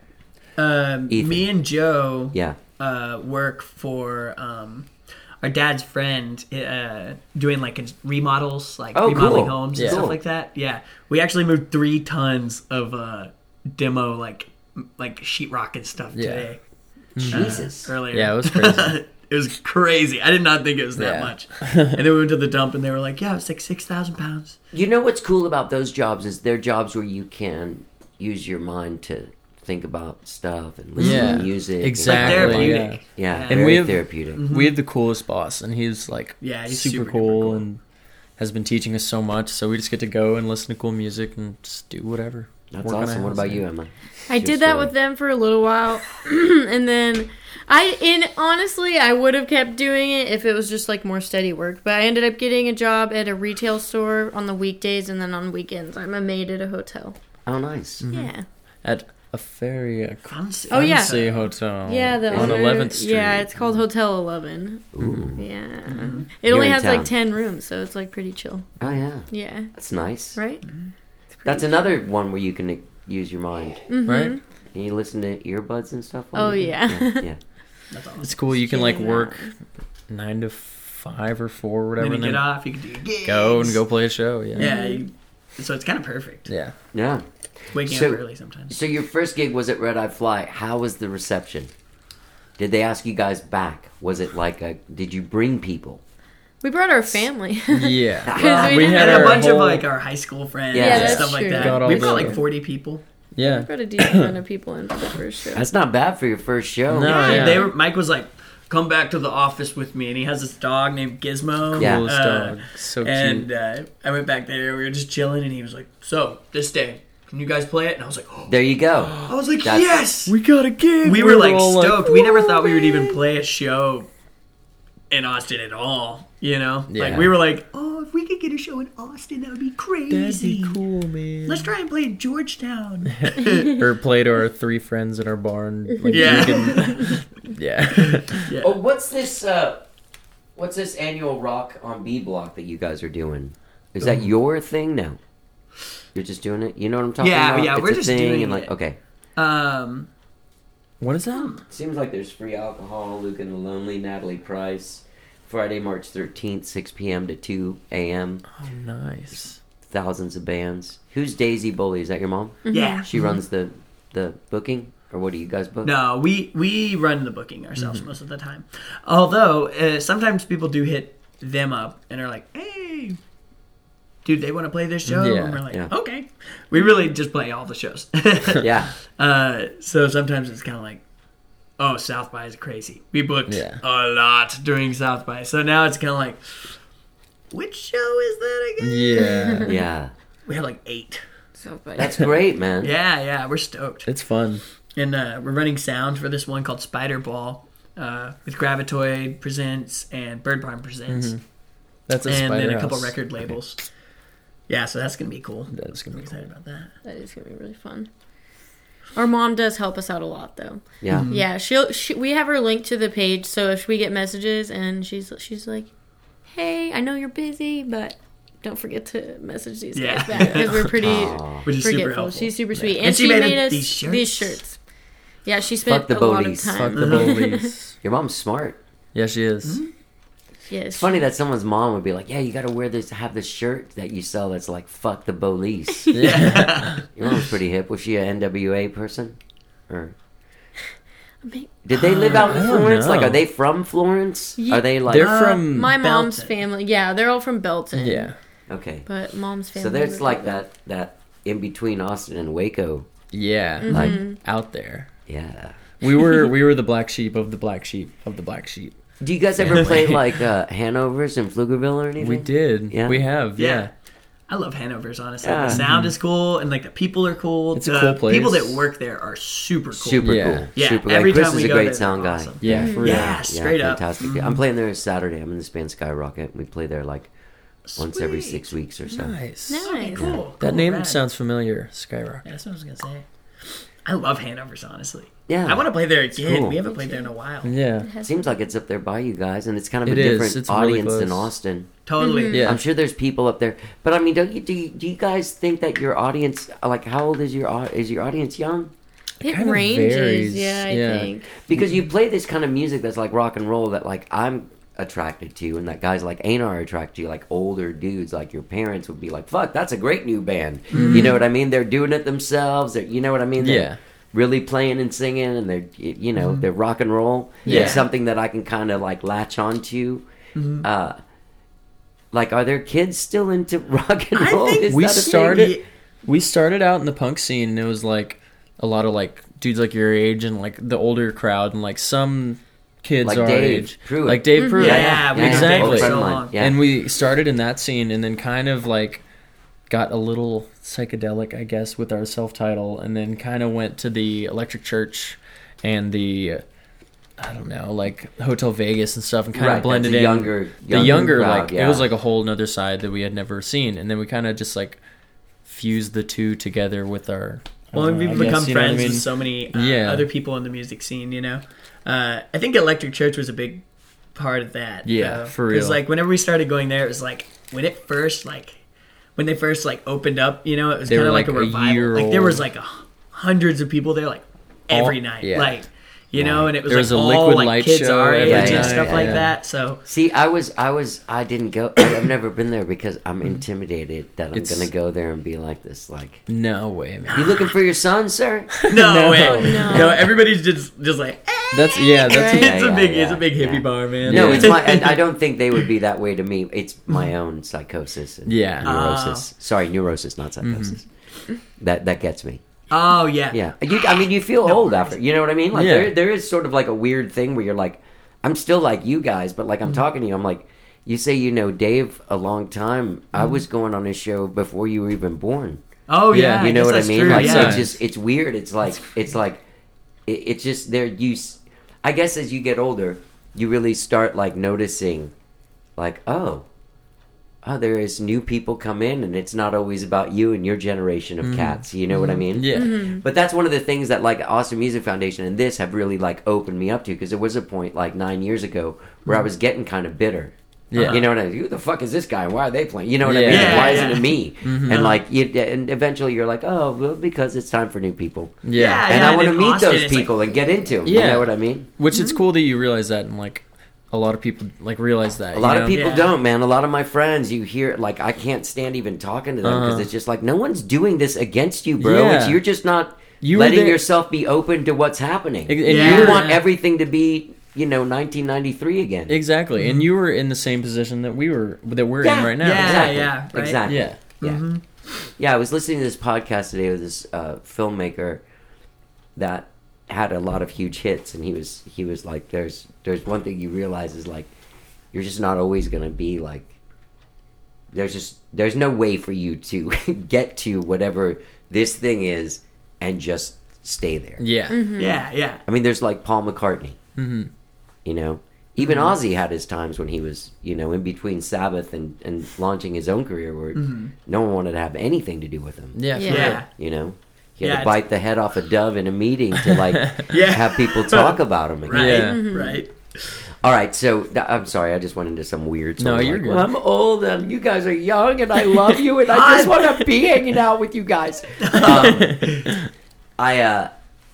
Um, Ethan. me and Joe Yeah. uh, work for um, our dad's friend uh, doing like remodels, like Oh, remodeling cool. homes Yeah. and stuff Cool. like that. Yeah, we actually moved three tons of uh, demo like m- like sheetrock and stuff Yeah. today. Jesus. Uh, earlier. Yeah, it was crazy. It was crazy. I did not think it was that Yeah. much. And then we went to the dump and they were like, "Yeah, it's like six thousand pounds." You know what's cool about those jobs is they're jobs where you can use your mind to think about stuff and listen Yeah, to music. and- exactly. Like Yeah. therapeutic. Yeah, And very we have- therapeutic. We have the coolest boss, and he's like Yeah, he's super, super duper cool, cool. and has been teaching us so much. So we just get to go and listen to cool music and just do whatever. That's Work on a awesome. What house, about yeah. you, Emma? I Your did that story. with them for a little while, and then I, in honestly, I would have kept doing it if it was just like more steady work. But I ended up getting a job at a retail store on the weekdays, and then on weekends, I'm a maid at a hotel. Oh, nice. Yeah, At a Feria Fancy. Oh, yeah. Fancy Hotel. yeah, the on owner- eleventh Street. Yeah, it's called Hotel Eleven. Ooh. Yeah, Mm-hmm. it You're only in has town. like ten rooms, so it's like pretty chill. Oh, yeah. Yeah, That's nice. right. That's another one where you can uh, use your mind. Right? Can you listen to earbuds and stuff? while Oh, you- yeah. yeah. yeah. That's awesome. It's cool. You can like Yeah. work nine to five or four, whatever, Then you and get then off, you can do your gigs. go and go play a show. Yeah. Yeah, you, so it's kind of perfect. Yeah. Yeah. Waking So- up early sometimes. So your first gig was at Red Eye Fly. How was the reception? Did they ask you guys back? Was it like a? Did you bring people? We brought our family. Yeah. Because we we didn't had And have a our bunch of whole- like our high school friends Yeah, and that's stuff like true. that. Got all We brought the- like forty people. Yeah. We brought a decent amount of people in for the first show. That's not bad for your first show. No, Yeah, yeah. they were. Mike was like, "Come back to the office with me," and he has this dog named Gizmo. Yeah. Coolest Uh, dog. So cute. And uh, I went back there. We were just chilling, and he was like, "So this day, can you guys play it?" And I was like, oh. There you go. "I was like, That's- yes!" we got a gig. We were like all stoked. we never "Whoa, thought we would even man." play a show in Austin at all. You know, like Yeah. we were like, "Oh, if we could get a show in Austin, that would be crazy. That'd be cool, man. Let's try and play in Georgetown." or play to our three friends at our barn. Like, Yeah. you can- yeah. Yeah. Oh, what's this? Uh, what's this annual rock on B Block that you guys are doing? Is that your thing now? You're just doing it. You know what I'm talking Yeah, about? yeah, It's we're a just thing doing and like it. okay. Um, What is that? Seems like there's free alcohol. Luke and the Lonely, Natalie Price. Friday, March thirteenth, six p.m. to two a.m. Oh, nice. Thousands of bands. Who's Daisy Bully? Is that your mom? yeah. She runs the the booking, or what do you guys book? No, we we run the booking ourselves most of the time. Although uh, sometimes people do hit them up and are like, "Hey, dude, they want to play this show." Yeah, and we're like, yeah. "Okay." We really just play all the shows. Yeah. Uh, so sometimes it's kind of like, "Oh, South by is crazy." We booked Yeah. a lot during South by, so now it's kind of like, which show is that again? Yeah. Yeah. We have like eight. So funny. That's great, man. Yeah, yeah, we're stoked. It's fun. And uh, we're running sound for this one called Spider Ball uh, with Gravitoid Presents and Bird Barn Presents. That's a And spider then a couple house. record labels. Yeah, so that's going to be cool. That's gonna I'm be cool. excited about that. That is gonna be really fun. Our mom does help us out a lot, though. Yeah. Yeah, she'll. She, we have her linked to the page, so if we get messages and she's she's like, "Hey, I know you're busy, but don't forget to message these Yeah. guys back because we're pretty Aw. Which is super forgetful." helpful. She's super sweet, and, And she, she made, made us us these shirts. these shirts. Yeah, she spent Fuck the a lot of Bodies. time. Fuck the bullies. Your mom's smart. Yeah, she is. Yes, It's funny that someone's mom would be like, "Yeah, you got to wear this, have this shirt that you sell that's like fuck the police." Yeah. Your mom's pretty hip. Was she a N W A person, or mean- did they live out in I don't Florence? Like, know. are they from Florence? Ye- Are they like? They're Uh, from. My mom's Belton. family. Yeah, they're all from Belton. yeah. Okay. But mom's family. So there's was like up that that in between Austin and Waco. Yeah, Mm-hmm. Like out there. yeah. We were we were the black sheep of the black sheep of the black sheep. Do you guys ever play like uh, Hanover's in Pflugerville or anything? We did. Yeah. We have. Yeah. Yeah. I love Hanover's, honestly. Yeah. The sound is cool, and like the people are cool. It's a the cool place. people that work there are super cool. Super Yeah. cool. Yeah, Super every like, Chris time we is a go great there, sound they're guy. awesome. Yeah. For real. Yeah, straight up. fantastic. Mhm. I'm playing there Saturday. I'm in this band Skyrocket. We play there like once every Sweet. six weeks or so. Nice. Nice. Cool. That cool, name rad. sounds familiar. Skyrock. Yeah, that's what I was gonna say. I love Hanover's, honestly. Yeah. I want to play there again. cool. We haven't played there in a while. Yeah. Seems like it's up there by you guys, and it's kind of It a is. different It's really audience than close. Austin. Totally. Yeah. I'm sure there's people up there, but I mean, don't you do? You, do you guys think that your audience, like, how old is your au- is your audience young? It kind of ranges, varies, yeah, I yeah. think. Because you play this kind of music that's like rock and roll that like I'm attracted to, and that guys like Einar are attracted to, like older dudes, like your parents would be like, "Fuck, that's a great new band." You know what I mean? They're doing it themselves. They're, you know what I mean? They're Yeah. really playing and singing, and they're you know they're rock and roll. Yeah. It's something that I can kind of like latch onto. Uh, like, are there kids still into rock and I roll? think Is we that a thing? started we started out in the punk scene, and it was like a lot of like dudes like your age and like the older crowd, and like some kids Like our Dave age, Pruitt. like Dave Pruitt. Yeah, we yeah, exactly. old friend so of mine. long. Yeah. And we started in that scene, and then kind of like got a little psychedelic, I guess, with our self-title, and then kind of went to the Electric Church and the I don't know, like Hotel Vegas and stuff, and kind Right, of blended that's a in younger- the younger younger crowd, like yeah. it was like a whole nother side that we had never seen, and then we kind of just like fused the two together with our. I Well, don't we've know, I become guess, you know what I friends mean? with so many uh, Yeah. other people in the music scene, you know? Uh, I think Electric Church was a big part of that. Yeah, for Because, real. like, whenever we started going there, it was like, when it first, like, when they first, like, opened up, you know, it was They kind of were, like, like, a a revival. year Like, there was, old. like, a, hundreds of people there, like, every All- night. yeah. Like, you know, and it was, There like, was a all, liquid like, light kids show our age every and night, stuff like yeah. that, so... See, I was, I was, I didn't go. I've never been there because I'm intimidated that I'm It's- gonna go there and be like this. Like, No way, man. you looking for your son, sir? No, No. way. No. no, everybody's just, just like, eh. That's yeah. That's Right. it's Yeah, a big, yeah, it's a big hippie yeah. bar, man. No, Yeah. it's my. And I don't think they would be that way to me. It's my own psychosis. And Yeah. neurosis. Sorry, neurosis, not psychosis. That that gets me. Oh yeah, Yeah, you, I mean, you feel old after. You know what I mean? Like Yeah. there, there is sort of like a weird thing where you're like, I'm still like you guys, but like I'm talking to you, I'm like, you say you know Dave a long time. I was going on his show before you were even born. Oh Yeah, yeah, You know guess what I that's mean? true, Like, so yeah. it's just it's weird. It's like it's like it, it's just there. You, s- I guess as you get older, you really start like noticing, like oh, oh, there is new people come in, and it's not always about you and your generation of cats. You know what I mean? yeah. But that's one of the things that like Austin Music Foundation and this have really like opened me up to, because there was a point like nine years ago where I was getting kind of bitter. Yeah. You know what I mean? Who the fuck is this guy? Why are they playing? You know what I Yeah. mean? Yeah, Why yeah. isn't it me? And like, you, and eventually you're like, oh, well, because it's time for new people. Yeah. Yeah. And I want to in meet Austin, those it's like- people and get into them. You Yeah. know what I mean? Which it's cool that you realize that, and like a lot of people like realize that. A lot you of know? people Yeah. don't, man. A lot of my friends, you hear, like, I can't stand even talking to them because Uh-huh. it's just like, no one's doing this against you, bro. Yeah. It's, you're just not You were letting there- yourself be open to what's happening. Ex- and Yeah. You you want Yeah. everything to be, you know, nineteen ninety-three again. exactly, and you were in the same position that we were that we're Yeah. in right now. Yeah, Exactly. yeah, right? Exactly. Yeah. Yeah. Yeah, I was listening to this podcast today with this uh, filmmaker that had a lot of huge hits, and he was he was like, "There's there's one thing you realize is like, you're just not always gonna be like. There's just there's no way for you to get to whatever this thing is and just stay there. Yeah. Yeah, yeah. I mean, there's like Paul McCartney. Mm-hmm. You know, even Ozzy had his times when he was, you know, in between Sabbath and, and launching his own career where no one wanted to have anything to do with him. Yeah. Yeah. for real. Yeah. You know, he had Yeah, to it's- bite the head off a dove in a meeting to like Yeah. have people talk about him again. Right, Yeah. right. All right, so th- I'm sorry, I just went into some weird. Sort No, of you're like, good. Well, I'm old and you guys are young and I love you and I just want to be hanging out with you guys. Um, I uh,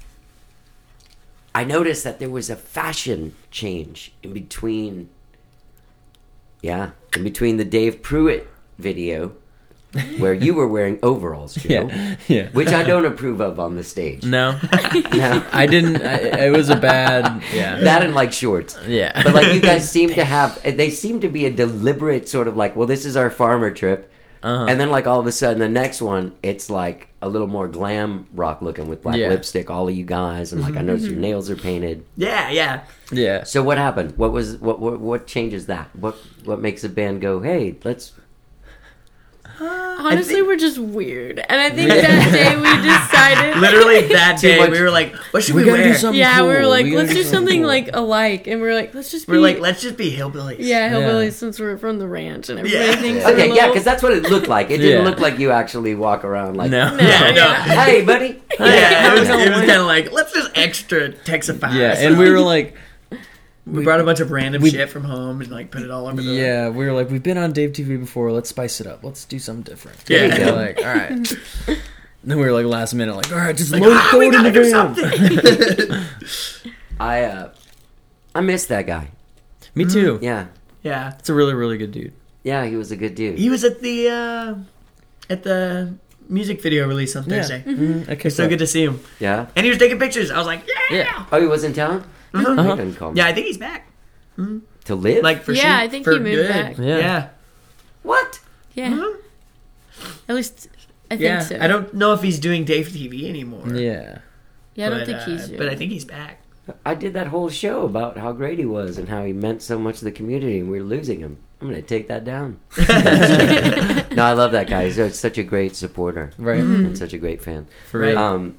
I noticed that there was a fashion change in between. Yeah, in between the Dave Pruitt video, where you were wearing overalls, Joe, Yeah. Yeah. which I don't approve of on the stage. No, No. I didn't. I, it was a bad. Yeah. That and like shorts. Yeah. But like you guys seem to have, they seem to be a deliberate sort of like, well, this is our farmer trip. Uh-huh. And then like all of a sudden the next one, it's like a little more glam rock looking with black Yeah. lipstick, all of you guys, and like I noticed your nails are painted. Yeah, yeah. Yeah. So what happened? What was what what, what changes that? What what makes a band go, hey, let's Honestly, think- we're just weird, and I think that day we decided. Literally that Too day, much- we were like, "What should We we, gotta wear?" do something Yeah, we were cool. like, We gotta let's do do something something cool. like alike, and we were like, let's just be We're like, "Let's just be hillbillies." yeah, hillbillies Yeah. since we're from the ranch, and everybody Yeah. thinks we're Okay, yeah, little- because that's what it looked like. It didn't Yeah. look like you actually walk around like No. Yeah, no. Hey buddy. Yeah, it was, it was kind of like, let's just extra Texify. Yeah, So and we were like, we brought a bunch of random we- shit from home and like put it all over the. yeah, we were like, we've been on Dave T V before. Let's spice it up. Let's do something different. Yeah. And we're like, all right. Then we were like, last minute, like, all right, just Like, load, ah, throw we it in the gotta do van. something. I uh I miss that guy. Me too. Yeah. Yeah, It's a really, really good dude. Yeah, he was a good dude. he was at the uh, at the music video release on Yeah. Thursday. Mm-hmm. I It's so good to see him, Yeah. and he was taking pictures. I was like, yeah, Yeah. Oh, he was in town? Mhm. He Uh-huh. couldn't call me. yeah. I think he's back. To live? Like for Yeah, sure- I think for he moved good. back. Yeah. Yeah, what? yeah. Mhm. At least I think yeah. so. I don't know if he's doing Dave T V anymore. Yeah. Yeah, I don't but, think uh, he's. But I think he's back. I did that whole show about how great he was and how he meant so much to the community, and we we're losing him. I'm going to take that down. No, I love that guy. He's such a great supporter Right. and such a great fan. For Right. real. Um,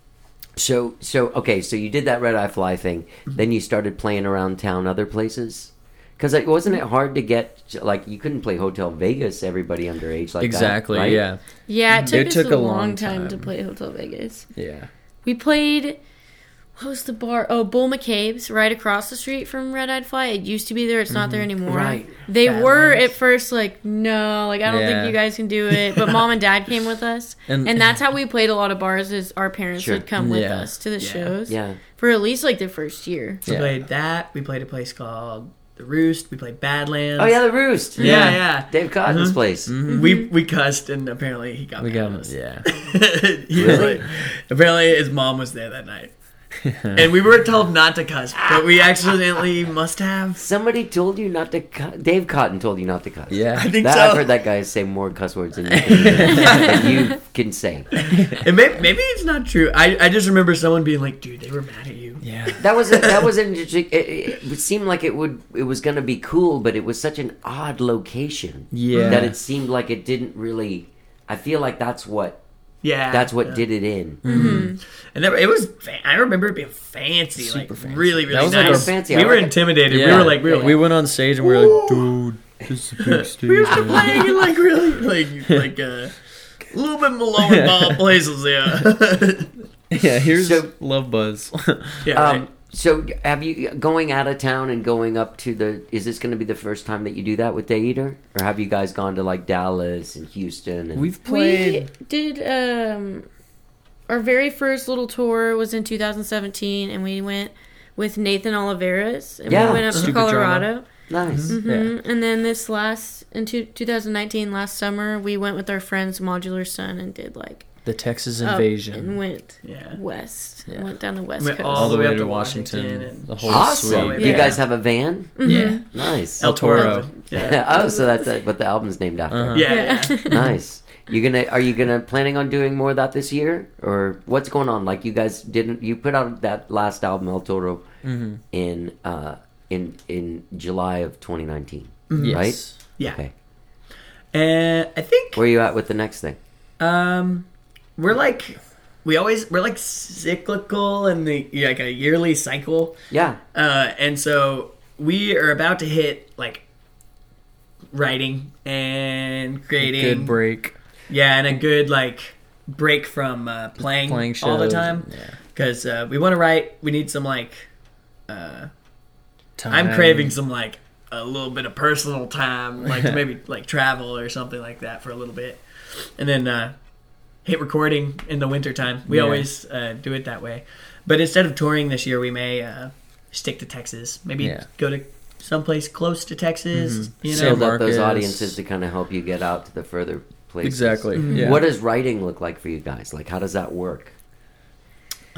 so, so okay, so you did that Red Eye Fly thing. Then you started playing around town other places? Because it, wasn't it hard to get, like, you couldn't play Hotel Vegas, everybody underage like exactly. that, right? Yeah. Yeah, it took It us took a, a long long time, to time. play Hotel Vegas. Yeah. We played. What was the bar? Oh, Bull McCabe's, right across the street from Red Eyed Fly. It used to be there. It's not there anymore. Right. They Bad were ones. at first like, no, like I don't Yeah. think you guys can do it. But mom and dad came with us, And- and, that's how we played a lot of bars. Is our parents Sure. would come with Yeah. us to the Yeah. shows Yeah. for at least like the first year. We Yeah. played that. We played a place called The Roost. We played Badlands. Oh, yeah, the Roost. Yeah, yeah. Dave Cotton's Mhm. place. We we cussed and apparently he got We mad got at him. us. Yeah. He was like, apparently his mom was there that night. And we were told not to cuss, but we accidentally must have. Somebody told you not to cuss. Dave Cotton told you not to cuss. Yeah. I think That, so. I've heard that guy say more cuss words than you can, than you can say. And maybe, maybe it's not true. I, I just remember someone being like, dude, they were mad at you. Yeah. That was a, that was an interesting. It, it, it seemed like it would it was going to be cool, but it was such an odd location. Yeah. That it seemed like it didn't really. I feel like that's what Yeah. that's what yeah. did it in. And that, it was, fa- I rember it being fancy. Super like, fancy. really, really That was nice. like our- fancy. We I were like it. intimidated. Yeah. We were like, we were like, we went on stage and we were like, dude, this is a big stage. we were man." playing in like really, like, like, uh, a little bit lower ball places, yeah. Yeah, here's So- Love Buzz. yeah, right. Um, so have you going out of town and going up to the? Is this going to be the first time that you do that with Day Eater, or have you guys gone to like Dallas and Houston? And, We've played. We did um our very first little tour was in two thousand seventeen, and we went with Nathan Oliveras, and Yeah. we went up to Stupid Colorado. nice. hmm Yeah. And then this last in two, twenty nineteen, last summer, we went with our friends Modular Sun and did like The Texas up Invasion. and went yeah. west, Yeah. went down the west Went coast. all the way up to Washington and- the whole Awesome. suite. Do you Yeah. guys have a van? Yeah. Nice. El Toro. Toro. Yeah. Oh, so that's uh, what the album's named after. Uh-huh. Yeah, yeah. Nice. You gonna are you gonna planning on doing more of that this year, or what's going on? Like you guys didn't you put out that last album El Toro Mm-hmm. in uh in in July of twenty nineteen, Yes. right? Yeah. Okay. And I think Where are you at with the next thing? um, we're like, we always, we're like cyclical in the, like a yearly cycle. Yeah. Uh, and so we are about to hit like writing and creating. Good break. Yeah, and a good like break from uh, playing, Playing shows. all the time. Yeah. Because uh, we want to write, we need some like, uh, I'm Time. craving some like a little bit of personal time, like to maybe like travel or something like that for a little bit, and then uh, hit recording in the wintertime. We Yeah. always uh, do it that way. But instead of touring this year, we may uh, stick to Texas. Maybe Yeah. go to someplace close to Texas. You know, San Build up those Marcos. audiences to kind of help you get out to the further places. Exactly. Yeah. What does writing look like for you guys? Like, how does that work?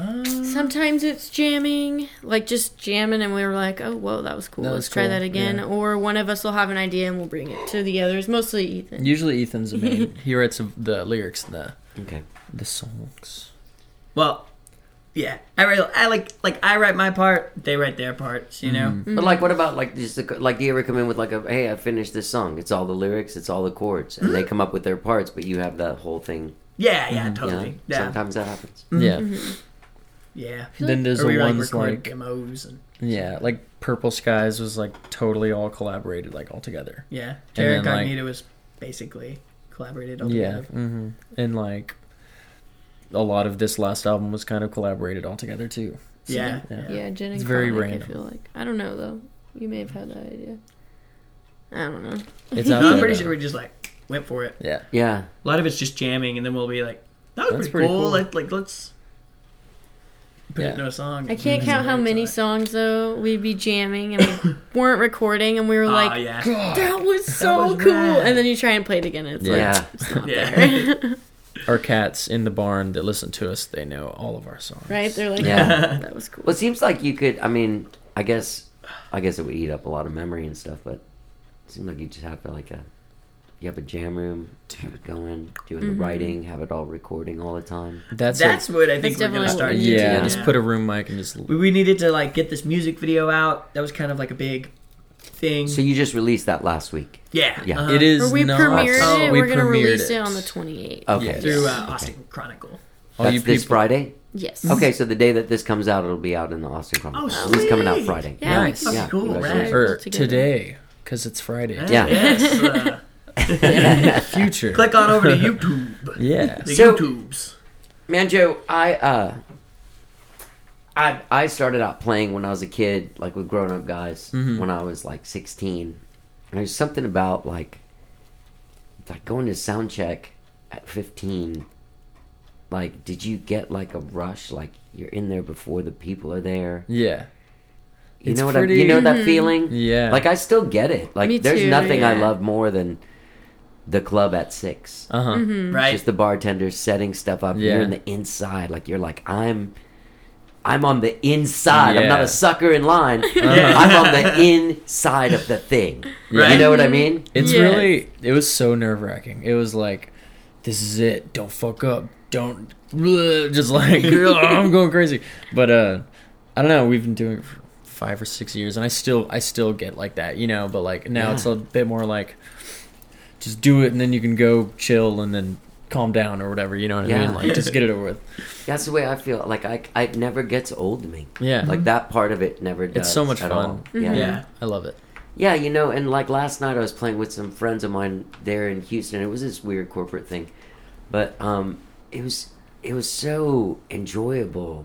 Sometimes it's jamming, like just jamming, and we were like, "Oh, whoa, that was cool. That Let's was try cool, that again." yeah. Or one of us will have an idea and we'll bring it to the others. Mostly Ethan. Usually Ethan's the main. He writes the lyrics, and the Okay. the songs. Well, yeah, I write, I like like I write my part, they write their parts, you know. Mm-hmm. But like, what about like just the, like? Do you ever come in with like a hey, I finished this song. It's all the lyrics, it's all the chords, and they come up with their parts, but you have that whole thing. Yeah, yeah, You know? totally. Yeah, Sometimes that happens. Yeah. yeah. Then there's Or the we like ones record like demos and yeah, like Purple Skies was like totally all collaborated, like all together. yeah. Terra then, like- Incognita was basically collaborated all Yeah, together. hmm and like a lot of this last album was kind of collaborated all together too. Yeah, Yeah. Yeah, Jen and It's very Chronic, random. I feel like. I don't know though. You may have had that idea. I don't know. It's out No, there. I'm pretty though. sure we just like went for it. Yeah, Yeah. A lot of it's just jamming, and then we'll be like, "That was That's pretty, pretty cool. cool. Like, like let's put Yeah. it into a song." I can't Mhm. count how many So- songs though we'd be jamming and we weren't recording and we were Ah, like, yeah, "That was so was cool," rad. and then you try and play it again, and it's Yeah. like it's not Yeah. there. our cats in the barn that listen to us, they know all of our songs. Right? They're like, Yeah. "Yeah, that was cool." Well, it seems like you could. I mean, I guess, I guess it would eat up a lot of memory and stuff, but it seems like you just have to like a, you have a jam room, have it going, doing the writing, have it all recording all the time. That's That's it. what I think That's we're gonna definitely start. what we doing. need to Yeah, do. just put a room mic and just We, we needed to like get this music video out. That was kind of like a big thing. So you just released that last week. yeah, Yeah. uh-huh. it is Or we not. premiered Oh, it. we We're gonna premiered release it. it. on the twenty-eighth. Okay. Yes. through yes, uh, okay. Austin Chronicle. All That's you this people- Friday. Yes. Okay, so the day that this comes out, it'll be out in the Austin Chronicle. Oh, It's coming out sweet. Friday. Yeah, Nice. we- Yeah, Cool, congratulations. rad. Or Together. today, because it's Friday. Yeah. Yes. Uh, Future. click on over to YouTube. Yeah. The So- YouTubes. Man, Joe, I uh, I I started out playing when I was a kid, like with grown up guys, Mhm. when I was like sixteen. And there's something about like, like going to sound check at fifteen. Like, did you get like a rush? Like you're in there before the people are there. Yeah. You It's know what I, pretty- you know that feeling? Yeah. Like I still get it. Like Me there's too, nothing I yeah. love more than the club at six. Uh huh. Right. Just the bartenders setting stuff up. Yeah. You're in the inside. Like you're like I'm. I'm on the inside. I'm not Yeah. a sucker in line. Yeah. I'm on the inside of the thing. Right. You know what I mean? It's Yes. really. It was so nerve wracking. It was like, this is it. Don't fuck up. Don't. Just like I'm going crazy. But uh, I don't know. We've been doing it for five or six years, and I still, I still get like that, you know. But like now, Yeah. it's a bit more like, just do it, and then you can go chill, and then calm down or whatever. You know what I Yeah. mean? Like just get it over with. That's the way I feel. Like I, I it never gets old to me. Yeah. Like that part of it never does. so much at fun. all. Yeah. Yeah. I love it. Yeah, you know, and like last night I was playing with some friends of mine there in Houston. It was this weird corporate thing, but um, it was it was so enjoyable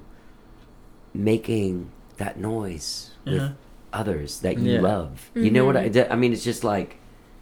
making that noise with Uh-huh. others that you Yeah. love. You know what I? I mean, it's just like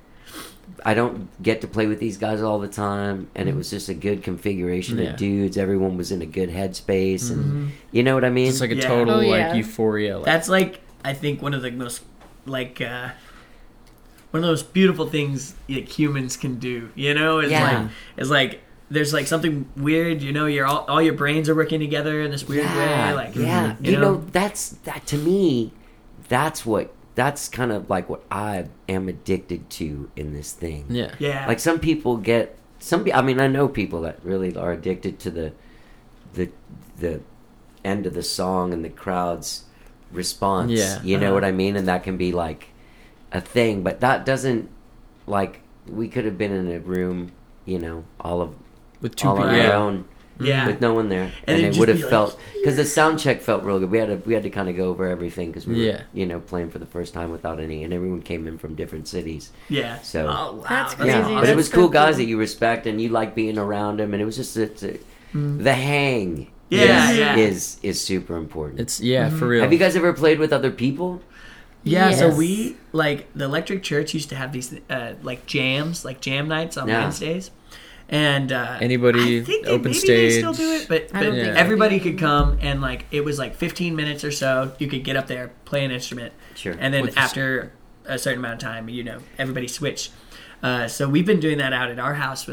I don't get to play with these guys all the time, and it was just a good configuration Yeah. of dudes. Everyone was in a good headspace, and you know what I mean. It's like a Yeah. total Oh, like yeah. euphoria. Like, That's like I think one of the most like uh one of those beautiful things like humans can do. You know, is Yeah. like is like there's like something weird. You know, you're all all your brains are working together in this weird yeah, way. Like yeah, you, you, know, know, that's that to me. That's what that's kind of like what I am addicted to in this thing. yeah. yeah, Like some people get some. pe- I mean, I know people that really are addicted to the the the end of the song and the crowd's response. Yeah. You know Uh-huh. what I mean? And that can be like a thing, but that doesn't like we could have been in a room, you know, all of With two all people. on Yeah. our own. yeah. With no one there, And and, it'd it just would have be like- felt because the sound check felt real good. We had to we had to kind of go over everything because we were Yeah. you know playing for the first time without any, and everyone came in from different cities. yeah. So- oh, wow, That's Yeah, Crazy. but it was That's so cool guys cool. that you respect and you like being around them, and it was just it's a, the hang. Yeah, is, yeah. is is super important. It's yeah, for real. Have you guys ever played with other people? Yeah, so Yes. we like the Electric Church used to have these uh, like jams, like jam nights on Yeah. Wednesdays, and uh, Anybody, I think they, open maybe stage. they still do it, but, I but don't think so. everybody could come and like it was like fifteen minutes or so. You could get up there, play an instrument, Sure. and then With the- after a certain amount of time, you know, everybody switch. Uh, so we've been doing that out at our house with like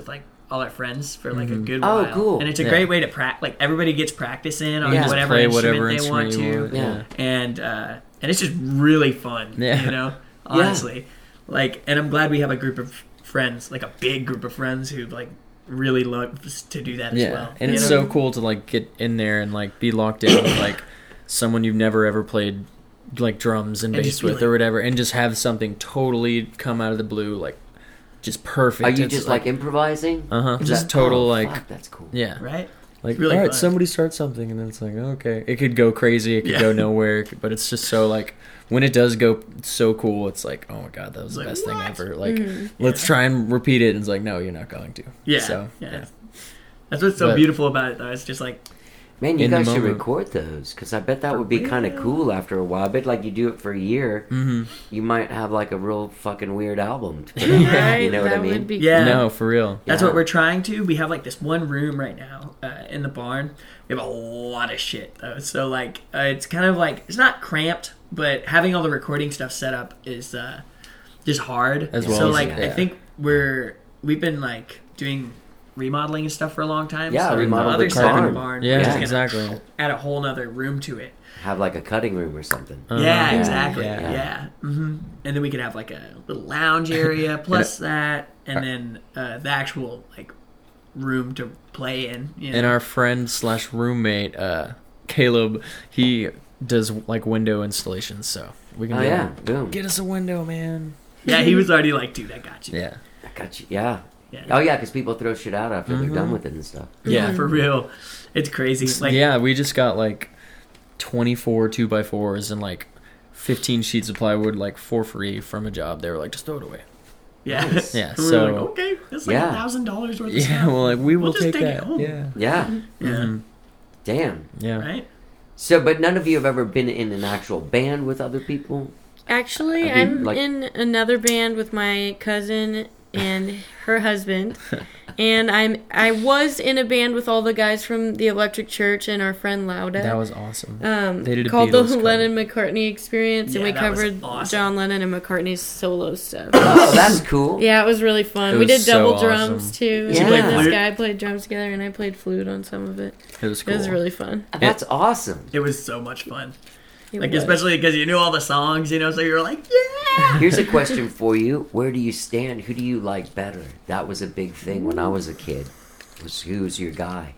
all our friends for like a good Oh, while. cool. And it's a Yeah. great way to practice. Like everybody gets practice in on Yeah. Just whatever play instrument whatever they want instrument you to. want. Yeah. Yeah. And uh, and it's just really fun. Yeah. You know, honestly, like, and I'm glad we have a group of friends, like a big group of friends who like really loves to do that Yeah, as well. and you it's know? so cool to like get in there and like be locked in with like someone you've never ever played like drums and And bass just be with like- or whatever, and just have something totally come out of the blue, like just perfect. Are you It's just like improvising? uh huh, Is just that- total oh, like fuck, that's cool. yeah, right. like really all right, fun. somebody start something, and then it's like okay, it could go crazy, it could Yeah. go nowhere, but it's just so like when it does go so cool, it's like oh my god, that was the Like, best thing what? ever. Like Mhm. let's try and repeat it, and it's like no, you're not going to. Yeah, so yeah. yeah. That's what's so But- beautiful about it, though. It's just like, Man, you In the guys should moment. record those because I bet that would be kind of cool after a while. I bet like you do it for a year, Mm-hmm. you might have like a real fucking weird album. To put out. Right? You know what that I mean? would be Yeah. No, for real. that's Yeah. what we're trying to. We have like this one room right now uh, in the barn. We have a lot of shit, though. So, like, uh, it's kind of like, it's not cramped, but having all the recording stuff set up is uh, just hard. As well so, as- like, yeah. I think we're, we've been like doing remodeling and stuff for a long time. Yeah, so remodel the other the side of barn. the barn. Yeah, we're just gonna exactly. Add a whole nother room to it. Have like a cutting room or something. Uh-huh. Yeah, Yeah, exactly. yeah. Yeah. hmm And then we could have like a little lounge area plus that, and then uh, the actual like room to play in. You know? And our friend slash roommate, uh, Caleb, he does like window installations, so we can Oh get, yeah, boom. get us a window, man. yeah, he was already like, dude, I got you. Yeah, I got you. Yeah. Yeah. Oh yeah, because people throw shit out after they're Mhm. done with it and stuff. Yeah, for real. It's crazy. Like, yeah. We just got like twenty-four two by fours and like fifteen sheets of plywood, like for free from a job. They were like, just throw it away. yeah. Nice. Yeah, We were so like, okay, that's like a Yeah. thousand dollars worth of yeah, stuff. well, like we will We'll just take take it that. home. Yeah, Yeah. Yeah. Mhm. Damn. yeah. Right? So, but none of you have ever been in an actual band with other people? Actually, Have you, I'm like- in another band with my cousin and her husband, and I'm I was in a band with all the guys from the Electric Church and our friend Lauda. That was awesome. um, They did a called the Beatles cover. Lennon McCartney Experience, and Yeah, we that was covered awesome. John Lennon and McCartney's solo stuff. Oh, that's cool. Yeah, it was really fun. It we was did double so drums awesome. too. Did you Me play and this flute? guy played drums together, and I played flute on some of it. It was cool. It was really fun. That's awesome. It was so much fun. It Like, was. especially because you knew all the songs, you know, so you were like, yeah! Here's a question for you. Where do you stand? Who do you like better? That was a big thing when I was a kid. Was who's your guy?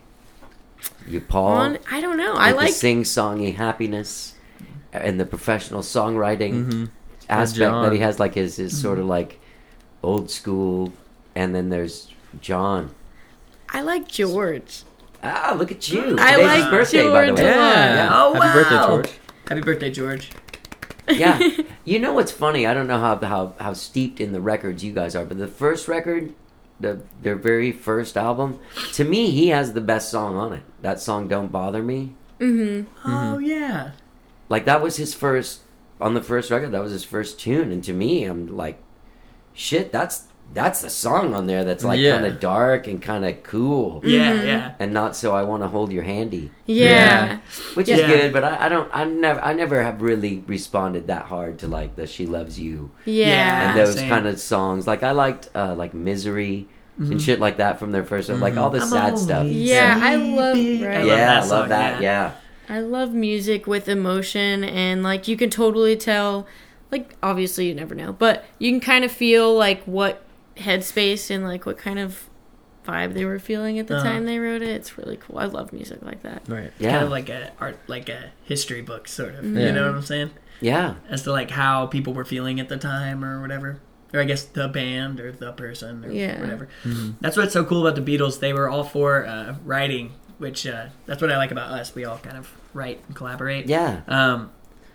You Paul? On, I don't know. I with like the sing-songy happiness and the professional songwriting Mhm. aspect John. that he has, like his, his sort of like old school, and then there's John. I like George. Ah, look at you! I Today's like his birthday, by the George way. a lot. Yeah. Oh, Happy birthday, wow. George. Happy birthday, George. Yeah, you know what's funny? I don't know how how how steeped in the records you guys are, but the first record, the their very first album, to me, he has the best song on it. That song, "Don't Bother Me." Mm-hmm. Oh, yeah. Like that was his first on the first record. That was his first tune, and to me, I'm like, shit, that's that's the song on there. That's like Yeah. kind of dark and kind of cool, Yeah, Mhm. yeah. and not so. I want to hold your handy, Yeah. Yeah. which is Yeah. good. But I, I don't. I never. I never have really responded that hard to like the "She Loves You" Yeah. Yeah. and those same. kind of songs. Like I liked uh, like "Misery" Mm-hmm. and shit like that from their first. Like all the I'm sad stuff. only Yeah, I love- sleepy. right. I love Yeah, that I song, love that. Yeah. I love music with emotion, and like you can totally tell, like obviously you never know, but you can kind of feel like what headspace and like what kind of vibe they were feeling at the Uh-huh. time they wrote it. It's really cool. I love music like that. Right. Yeah. Kind of like a art, like a history book, sort of. Yeah. You know what I'm saying? Yeah. As to like how people were feeling at the time, or whatever, or I guess the band or the person, or Yeah. whatever. That's what's so cool about the Beatles. They were all for uh, writing, which uh, that's what I like about us. We all kind of write and collaborate. Yeah. Um,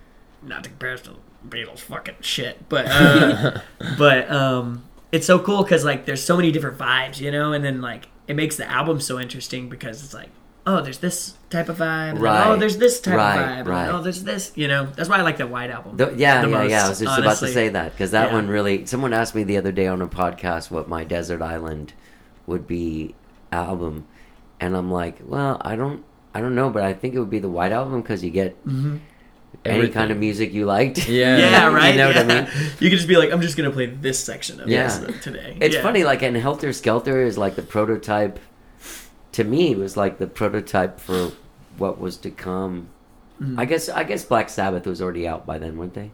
not to compare us to the Beatles, fucking shit, but uh, but um, it's so cool because like there's so many different vibes, you know, and then like it makes the album so interesting because it's like, oh, there's this type of vibe, and then, Right. oh, there's this type Right, of vibe, and right. then, oh, there's this, you know. That's why I like the White Album. The, yeah, the yeah, most, yeah. I was just about to honestly. say that because that Yeah. one really. Someone asked me the other day on a podcast what my desert island would be album, and I'm like, well, I don't, I don't know, but I think it would be the White Album because you get Mm-hmm. any Everything. kind of music you liked. Yeah. Yeah, right. You know yeah. what I mean? You could just be like, I'm just gonna play this section of Yeah. this today. It's Yeah. funny, like, and Helter Skelter is like the prototype. To me, it was like the prototype for what was to come. Mm-hmm. I guess. I guess Black Sabbath was already out by then, weren't they?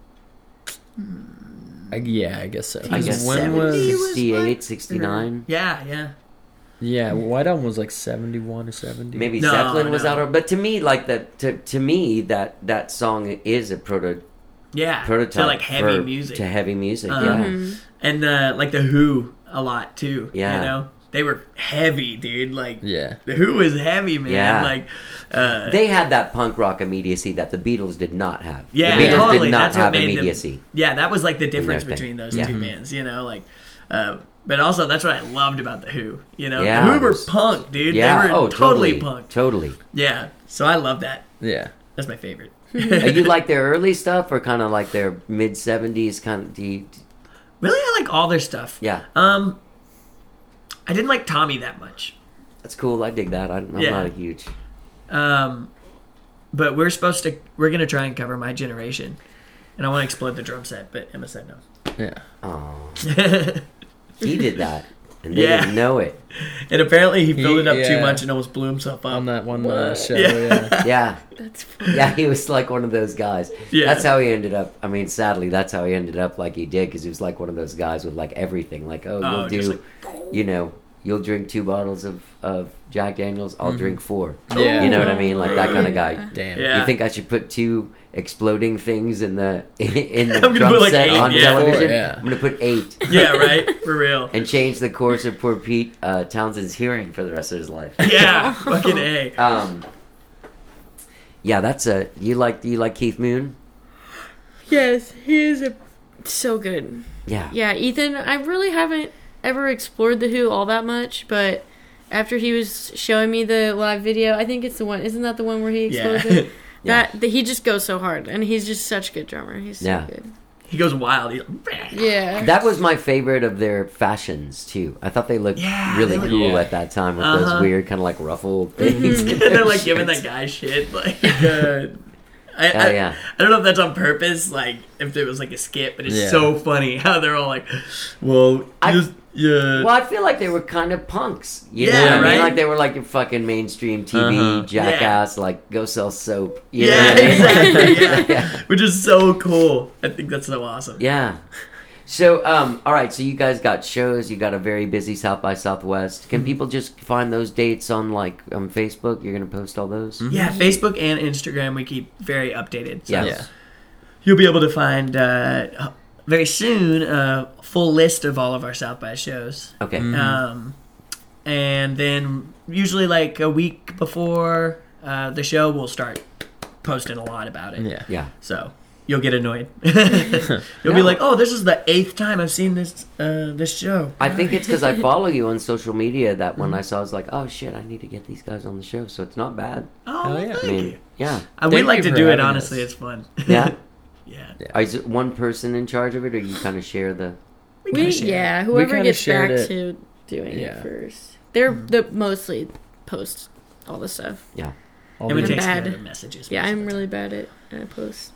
I, yeah, I guess so. I guess when was? sixty-eight, sixty-nine. Yeah, yeah. Yeah, White Album was like seventy-one or seventy. Maybe No, Zeppelin was no. out, but to me, like that. To to me, that that song is a proto Yeah. prototype to like heavy for- music. To heavy music, Uh-huh. yeah. Mhm. And uh, like the Who a lot too. Yeah. You know? They were heavy, dude. Like Yeah. the Who was heavy, man. Yeah. Like uh They had that punk rock immediacy that the Beatles did not have. Yeah, the Beatles totally. did not That's what have made them- immediacy. Yeah, that was like the difference thing. between those Yeah. two bands, you know, like uh but also that's what I loved about the Who, you know. Yeah. The Who were punk, dude. Yeah, They were oh, totally, totally, punk. totally. Yeah. So I love that. Yeah. That's my favorite. Are you like their early stuff or kind of like their mid seventies kind of? Do you, Really, I like all their stuff. yeah, Um I didn't like Tommy that much. that's cool. I dig that. I'm, I'm Yeah. not a huge. Um, but we're supposed to. We're gonna try and cover My Generation, and I want to explode the drum set. But Emma said no. Yeah. Oh, and he did that, and they Yeah. didn't know it. apparently he filled it up too yeah. much and almost blew himself up. On that one uh, What? show, Yeah. yeah. Yeah, That's funny. yeah, he was like one of those guys. Yeah. That's how he ended up. I mean, sadly, that's how he ended up like he did because he was like one of those guys with like everything. Like, oh, Oh, you'll just do, you know, you'll drink two bottles of of Jack Daniels. I'll drink four. Yeah. You know what I mean? Like that kind of Yeah. guy. Damn. Yeah. You think I should put two exploding things in the in the I'm gonna drum put, like, set eight, on yeah. television? Four, yeah. I'm gonna put eight Yeah, right. For real. and change the course of poor Pete uh, Townsend's hearing for the rest of his life. Yeah. Fucking A. Um, yeah, that's a you like you like Keith Moon? Yes, he is a, so good. Yeah, Yeah, Ethan, I really haven't ever explored the Who all that much, but after he was showing me the live video, I think it's the one. Isn't that the one where he Yeah. explodes it? Yeah. That, that he just goes so hard, and he's just such a good drummer. He's so Yeah. good. He goes wild. He's like, Yeah. that was my favorite of their fashions too. I thought they looked Yeah, really they look- cool Yeah. at that time with Uh-huh. those weird kind of like ruffled things. and they're like giving that guy shit. Like, uh, I, Oh, I, yeah. I don't know if that's on purpose, like if it was like a skit, but it's Yeah. so funny how they're all like, "Well, I- just, yeah, Well, I feel like they were kind of punks. You know Yeah, what I mean? right? Like they were like your fucking mainstream T V Uh-huh. jackass, like go sell soap. You yeah, know what I mean? exactly, yeah. Yeah. which is so cool. I think that's so awesome. Yeah. So, um, all right. So you guys got shows. You got a very busy South by Southwest. Can people just find those dates on like on Facebook? You're gonna post all those. Yeah, Facebook and Instagram we keep very updated. So Yeah. Yeah. you'll be able to find uh, very soon a full list of all of our South by shows. Okay. Um, and then usually like a week before uh, the show, we'll start posting a lot about it. Yeah. Yeah. So you'll get annoyed. You'll be like, "Oh, this is the eighth time I've seen this uh, this show." I think it's because I follow you on social media that when I saw, I was like, oh shit, I need to get these guys on the show. So it's not bad. Oh, Hell well, yeah. I thank mean, you. yeah, Uh, we Thank like you to for do it. having Honestly, us. it's fun. yeah. yeah. Yeah. Is it one person in charge of it, or you kind of share the? We, kinda share. yeah, whoever kinda gets shared back it. to doing Yeah. it first. They're the mostly post all the stuff. Yeah. All And we the- I'm takes care bad. of the messages. Yeah, most of I'm the really bad at uh, post.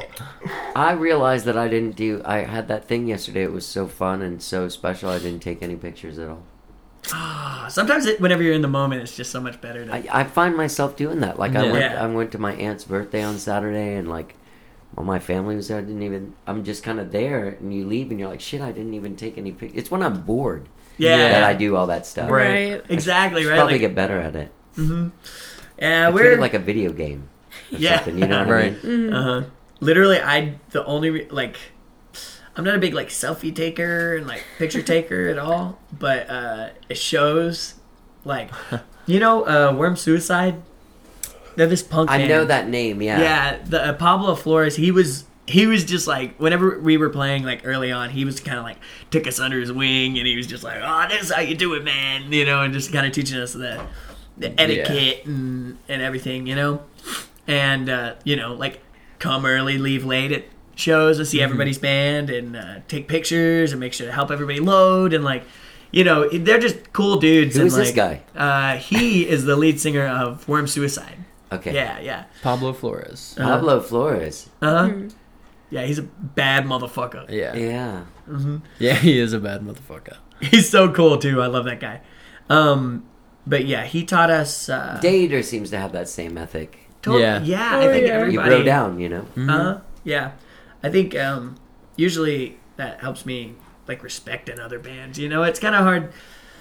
I realized that I didn't do. I had that thing yesterday. It was so fun and so special. I didn't take any pictures at all. Ah, sometimes it, whenever you're in the moment, it's just so much better to. I, I find myself doing that. Like I Yeah. went, Yeah. I went to my aunt's birthday on Saturday, and like, well, my family was there. I didn't even. I'm just kind of there, and you leave, and you're like, shit, I didn't even take any pictures. It's when I'm bored yeah, that I do all that stuff. right. Right. Exactly Should right. probably Like, get better at it. yeah, I treat we're it like a video game. Or Yeah. something, you know what Right. I mean? uh-huh. Literally, I the only re- like I'm not a big like selfie taker and like picture taker at all, but uh, it shows like you know uh, Worm Suicide. They're this punk. I band. know that name. Yeah. Yeah, the uh, Pablo Flores. He was he was just like whenever we were playing like early on, he was kind of like took us under his wing, and he was just like, "Oh, this is how you do it, man," you know, and just kind of teaching us the the etiquette and and everything, you know, and uh, you know like come early, leave late at shows and see Mm-hmm. everybody's band and uh, take pictures and make sure to help everybody load and like. You know, they're just cool dudes. Who and, is this like, guy? Uh, he is the lead singer of Worm Suicide. Okay. Yeah, yeah. Pablo Flores. Uh-huh. Pablo Flores. Uh huh. Yeah, he's a bad motherfucker. Yeah. Yeah. Yeah, he is a bad motherfucker. He's so cool too. I love that guy. Um, but yeah, he taught us. Uh, Day Eater seems to have that same ethic. to- Yeah. yeah. Oh, I think yeah. You everybody. bro down, you know. Uh, yeah, I think um, usually that helps me like respect in other bands. You know, it's kind of hard.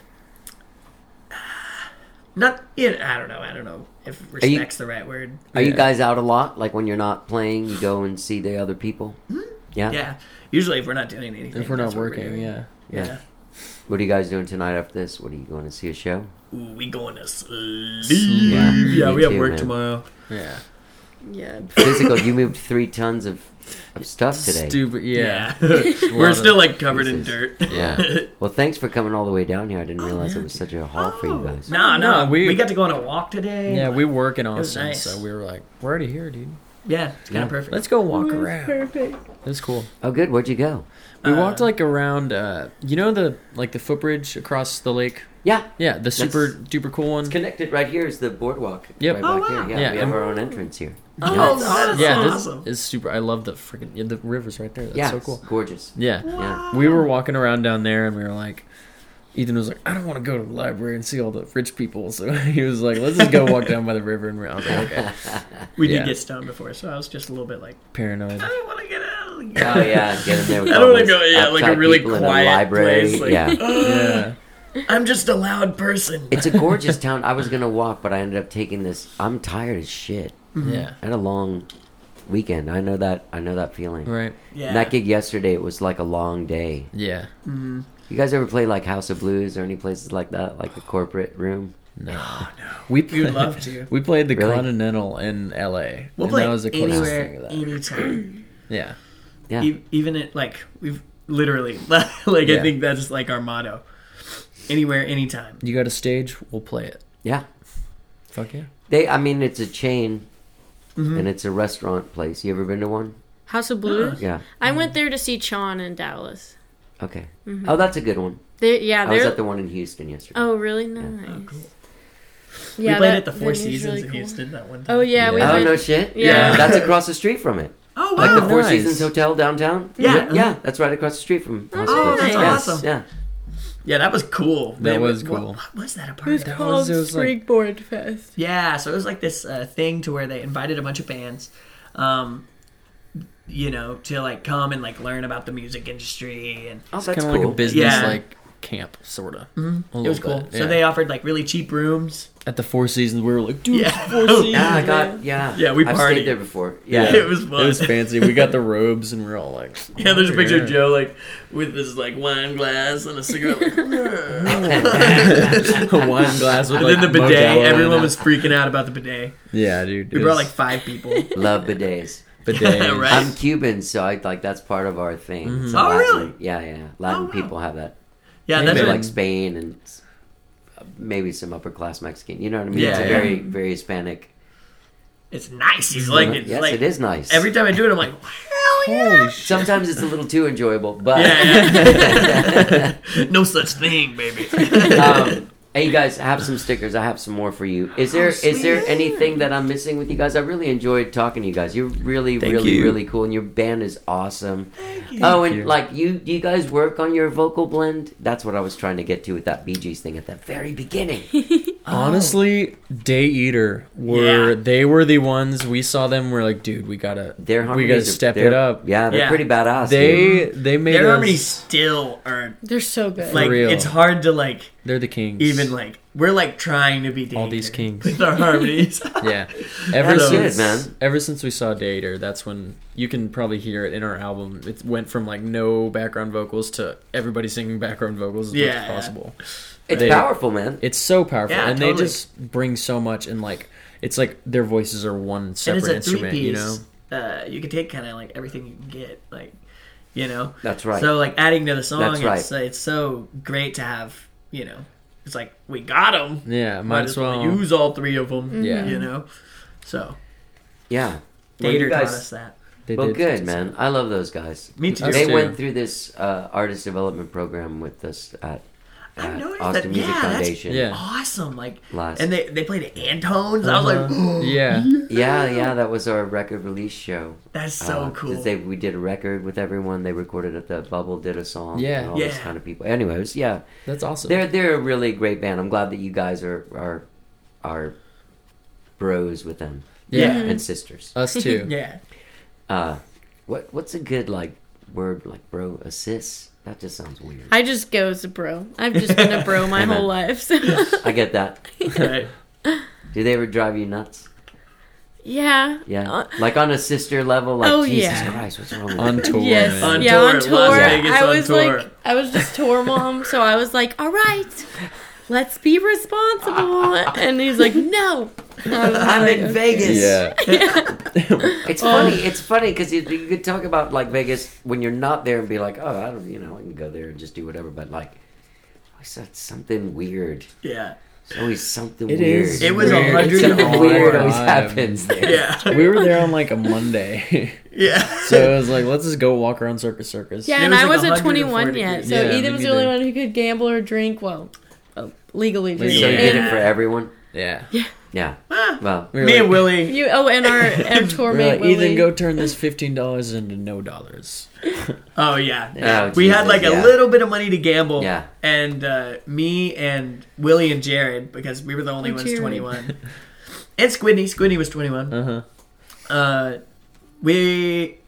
Not, you know, I don't know. I don't know if you- respect's the right word. Are you Yeah. guys out a lot? Like when you're not playing, you go and see the other people? Yeah. Yeah, usually if we're not doing anything, If we're that's not what working, doing. yeah. Yeah. yeah. What are you guys doing tonight after this? What are you going to see a show? Ooh, we going to sleep. Yeah, Yeah, me we have too, work man. tomorrow. Yeah. Yeah. Physical, you moved three tons of, of stuff today. Stupid. Yeah. we're of still like covered in pieces. dirt. Yeah. Well, thanks for coming all the way down here. I didn't realize it was such a haul for you guys. No, no, No, we, we- we got to go on a walk today. Yeah, we work in was Austin, nice. so we were like, we're already here, dude. yeah, it's kind Yeah. of perfect. Let's go walk That's around. perfect. It's cool. Oh, good. Where'd you go? We Uh, walked like around, uh, you know the like the footbridge across the lake. Yeah. Yeah, the super duper cool one. It's connected right here is the boardwalk. Yep. Right Oh, back wow. here. Yeah, Yeah, we have and- our own entrance here. Oh, yeah. that's awesome. Yeah, this awesome. is super. I love the freaking yeah, the river's right there. That's yeah, so it's cool. gorgeous. Yeah. Yeah. We were walking around down there and we were like, Ethan was like, I don't want to go to the library and see all the rich people. So he was like, let's just go walk down by the river. And I was like, okay. We Yeah. did get stoned before, so I was just a little bit like, Paranoid. I don't want to get out. Of the Oh, yeah. Get in there with I all don't want to those go. Yeah, like a uptight really people in a quiet library. place. Like, yeah. Yeah. I'm just a loud person. It's a gorgeous town. I was going to walk, but I ended up taking this. I'm tired as shit. Yeah. I had a long weekend. I know that. I know that feeling. Right. yeah. And that gig yesterday, it was like a long day. Yeah. You guys ever play like House of Blues or any places like that, like a corporate room? No. We You'd played, love to. we played the Really? Continental in L A. We'll and play that was the closest thing anywhere, to that. anytime. Yeah. Yeah. E- even it like we've literally like Yeah. I think that's like our motto. Anywhere, anytime. You got a stage, we'll play it. Yeah. Fuck yeah. They. I mean, it's a chain, Mm-hmm. and it's a restaurant place. You ever been to one? House of Blues. Yeah. I went there to see Chon in Dallas. Okay. Oh, that's a good one. They, yeah, I was they're. at the one in Houston yesterday. Oh, really? Nice. Oh, cool. Yeah, we played that at the Four venue's Seasons really in cool. Houston that one time. Oh yeah, we Yeah. Oh, went. no shit. Yeah. That's across the street from it. Oh Like wow. the Four nice. Seasons Hotel downtown. Yeah. Is it? Yeah. That's right across the street from. House of Oh, Blues. that's Yes, awesome. Yeah. Yeah, that was cool. That They- was what- cool. What was that a It part was of? That called was- it was like- Springboard Fest. Yeah, so it was like this uh, thing to where they invited a bunch of bands, um, you know, to like come and like learn about the music industry, and Oh, It's that's kind of cool. like a business Yeah. like camp, sort of. it was cool. So they offered like really cheap rooms. At the Four Seasons, we were like, dude, Yeah. Four Seasons. Yeah, I man. got. Yeah. Yeah, we I've partied. stayed there before. Yeah, Yeah. It was fun. It was fancy. We got the robes, and we are all like, Yeah, there's a picture yeah. of Joe like with this like wine glass and a cigarette. Like, a wine glass with and like then the bidet. Modelo in Everyone it. was freaking out about the bidet. Yeah, dude. We it brought was like five people. Love bidets. bidet. Yeah, right. I'm Cuban, so I like that's part of our thing. Mm-hmm. It's a Oh, Latin- really? Yeah, yeah. Latin Oh, wow. people have that. Yeah, Hey, that's Maybe man. what, like Spain and uh, maybe some upper class Mexican. You know what I mean? Yeah, it's a yeah. very, very Hispanic. it's nice. He's like, it's yes, like it is nice. every time I do it, I'm like, hell yeah. Holy shit. Sometimes it's a little too enjoyable, but Yeah, yeah. No such thing, baby. um, hey, you guys, I have some stickers. I have some more for you. Is there is there anything that I'm missing with you guys? I really enjoyed talking to you guys. You're really, Thank really, you. really cool, and your band is awesome. Oh, and you. like you, do you guys work on your vocal blend? That's what I was trying to get to with that Bee Gees thing at the very beginning. Honestly, Day Eater were Yeah. they were the ones we saw them. We're like, dude, we gotta Their we harmonies gotta are- step they're- it up. Yeah, they're Yeah. pretty badass. dude. They they made Their us, harmonies still aren't They're so good. like real. it's hard to like They're the kings. even like we're like trying to be All Danger these kings. with our harmonies. Yeah. Ever That's since good, man. ever since we saw Day Eater, that's when you can probably hear it in our album. It went from like no background vocals to everybody singing background vocals as much Yeah, as yeah. possible. It's They- powerful, man. It's so powerful, Yeah, and totally. they just bring so much. And like, it's like their voices are one And separate it's a three instrument. piece. You know, uh, you can take kind of like everything you can get, like you know. That's right. So like adding to the song, That's right. it's uh, it's so great to have. You know, it's like we got them. yeah, Might as well use all three of them. Yeah. you know. So yeah. Well, you Dater taught guys- us that. They Well, did good, just- man. I love those guys. Me too. Us They too. went through this uh, artist development program with us at I uh, noticed Austin that. Music Yeah, that's Foundation. Yeah. awesome. Like, Last. and they they played Antones. I was like, Uh-huh. yeah. Yeah, yeah, that was our record release show. that's so Uh, cool. They, we did a record with everyone. They recorded at the Bubble, did a song. Yeah. and all this Yeah. kind of people. Anyways, yeah, That's awesome. they're they're a really great band. I'm glad that you guys are are are bros with them. Yeah. and sisters. Us too. yeah. Uh, what what's a good like word like bro? A sis? That just sounds weird. I just go as a bro. I've just been a bro my Amen. whole life. So. I get that. Right. Do they ever drive you nuts? Yeah. Yeah, Uh, like on a sister level. Like Oh, Jesus yeah. Christ, what's wrong with On you? tour. Yes. man. On yeah, tour, on Las tour. Vegas I on was tour. like, I was just tour mom, so I was like, all right, let's be responsible. And he's like, no. I was I'm like, in Vegas. Yeah. It's funny. It's funny because you, you could talk about like Vegas when you're not there and be like, oh, I don't, you know, I can go there and just do whatever. But like, I said something weird. Yeah. There's always something It weird. is It was weird. a hundred It's an and odd weird always vibe. happens there. Yeah. We were there on like a Monday. Yeah. So it was like, let's just go walk around Circus Circus. Yeah, It and was I like wasn't one hundred four twenty-one yet, degrees. so Yeah, Ethan me was the only neither. one who could gamble or drink. Well, uh, legally drink. So you Yeah. did And it for everyone. Yeah. Yeah. Ah. Well, We were Me like, and Willie. you. Oh, and our, our tour we were mate like, Ethan, Willie. go turn this fifteen dollars into no dollars. Oh yeah. Oh, we had Jesus, like yeah. a little bit of money to gamble. Yeah. And uh, me and Willie and Jared, because we were the only Oh, ones Jared. twenty-one. And Squidney. Squidney was twenty-one. Uh huh. Uh, we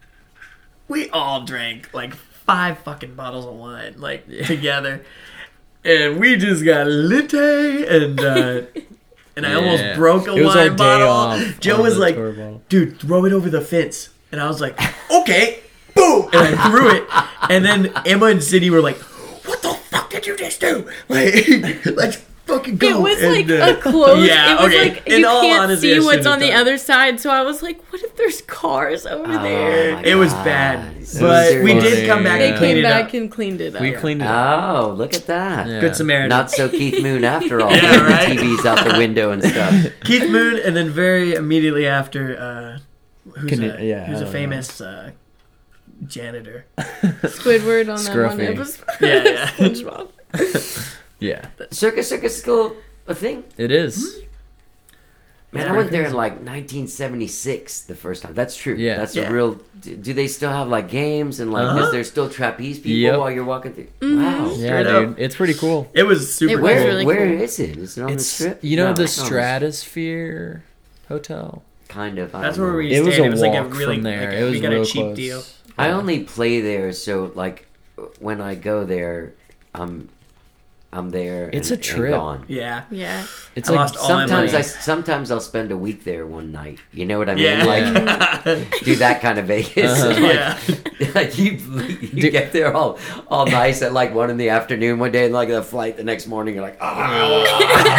we all drank like five fucking bottles of wine like together, and we just got lit and uh, and I almost Yeah. broke a It was our wine day bottle. off Joe on was the like, tour bottle. "Dude, throw it over the fence," and I was like, "Okay." Boom! And I threw it, and then Emma and Cindy were like, "What the fuck did you just do? Like, let's fucking go!" It was And, like uh, a closed. yeah, it was okay. like In you all can't honesty, I see what's shouldn't on have the done other side. So I was like, what if there's cars over Oh, there? my It was God. bad, It but was we funny, did come back They and yeah. clean came it back up. and cleaned it up. We cleaned it up. Oh, look at that. Yeah. Good Samaritan. Not so Keith Moon after all. Yeah, The right? T V's out the window and stuff. Keith Moon, and then very immediately after, uh, who's Can a, you- yeah, who's I a don't famous uh, janitor? Squidward on that one Scruffy. episode. Yeah, yeah. SpongeBob. Yeah, Circus Circus still a thing? it is. Man, I went there in like nineteen seventy-six the first time. That's true. Yeah. That's Yeah. a real. Do, do they still have like games and like? Uh-huh. Is there still trapeze people Yep. while you're walking through? Mm-hmm. Wow. Yeah, Straight dude, up. it's pretty cool. It was super It was Where cool. really where cool. is it? Is it on It's the strip? you know No, the it's not on Stratosphere Hotel. Kind of. I That's don't where know. we It was stayed. a It was like a walk really from there. like a- It was we got real a cheap close. deal. I only play there, so like when I go there, I'm I'm there. It's and, a trip. And gone. Yeah. Yeah. It's I like lost all my Sometimes I money. sometimes I'll spend a week there one night. You know what I mean? Yeah. Like do that kind of Vegas. Uh-huh. Like, Yeah. like you, you Dude. get there all all nice at like one in the afternoon one day, and like the flight the next morning, you're like, oh,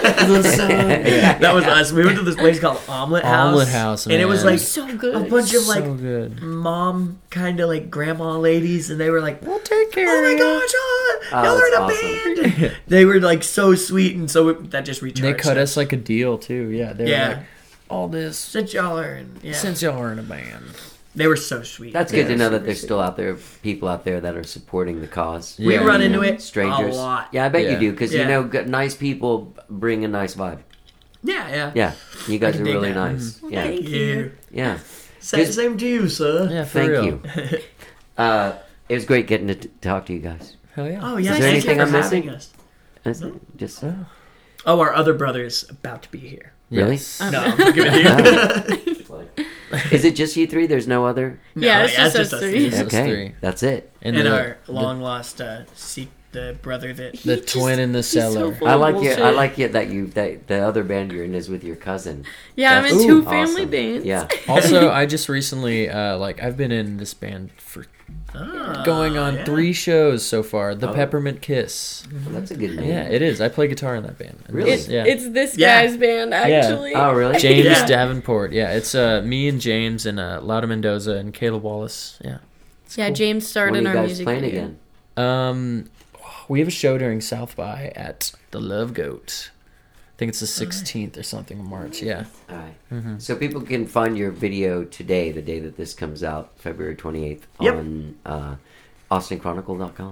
Yeah. That was us. We went to this place called Omelet House. Omelet House, And it was man. like So good. a bunch of like so good. mom kind of like grandma ladies, and they were like, We'll take care. "Oh my of you." gosh, oh, Oh, y'all are in a that's awesome. band!" They were like so sweet, and so it, that just recharged. They cut us. us like a deal too. Yeah, they were Yeah. like, all this Since y'all are in, yeah, since y'all are in a band. they were so sweet. That's good Yeah, to know that super there's sweet. still out there people out there that are supporting the cause. We Yeah. run You into know, it strangers. a lot. Yeah, I bet Yeah. you do because Yeah. you know, good, nice people bring a nice vibe. Yeah, yeah. Yeah, you guys can are dig really that. nice. Yeah, Thank You. you. yeah. Same, Good- same to you, sir. Yeah, for Thank real. you. Uh, it was great getting to t- talk to you guys. Hell yeah. Oh yeah. Is there thank you anything for I'm having missing? us. That's it. Just Oh, our other brother is about to be here. really. Yes. Um, No, I'm giving you. Is it just you three? There's no other. Yeah, it's yeah, just us three. It's us Okay, three. that's it. And, And the, our the, long lost uh, seek the brother that. the He just- twin in the he's so cellar. full I of like you. I bullshit. like it that you that the other band you're in is with your cousin. Yeah, I'm in That's two awesome. family bands. Yeah. Also, I just recently, uh, like, I've been in this band for Ah, going on yeah. three shows so far. The Oh. Peppermint Kiss. Well, that's a good name. Yeah, it is. I play guitar in that band. And Really? it's- Yeah. It's this Yeah. guy's band, actually. Oh, really? James Yeah. Davenport. Yeah, it's uh, me and James and uh, Lauda Mendoza and Caleb Wallace. Yeah. It's Yeah, cool. James starred When in are you our guys music playing video. again? Um, we have a show during South by at the Love Goat. I think it's the sixteenth or something of March. Yeah. All right. Mm-hmm. So people can find your video today, the day that this comes out, February twenty-eighth, Yep. on uh, austin chronicle dot com.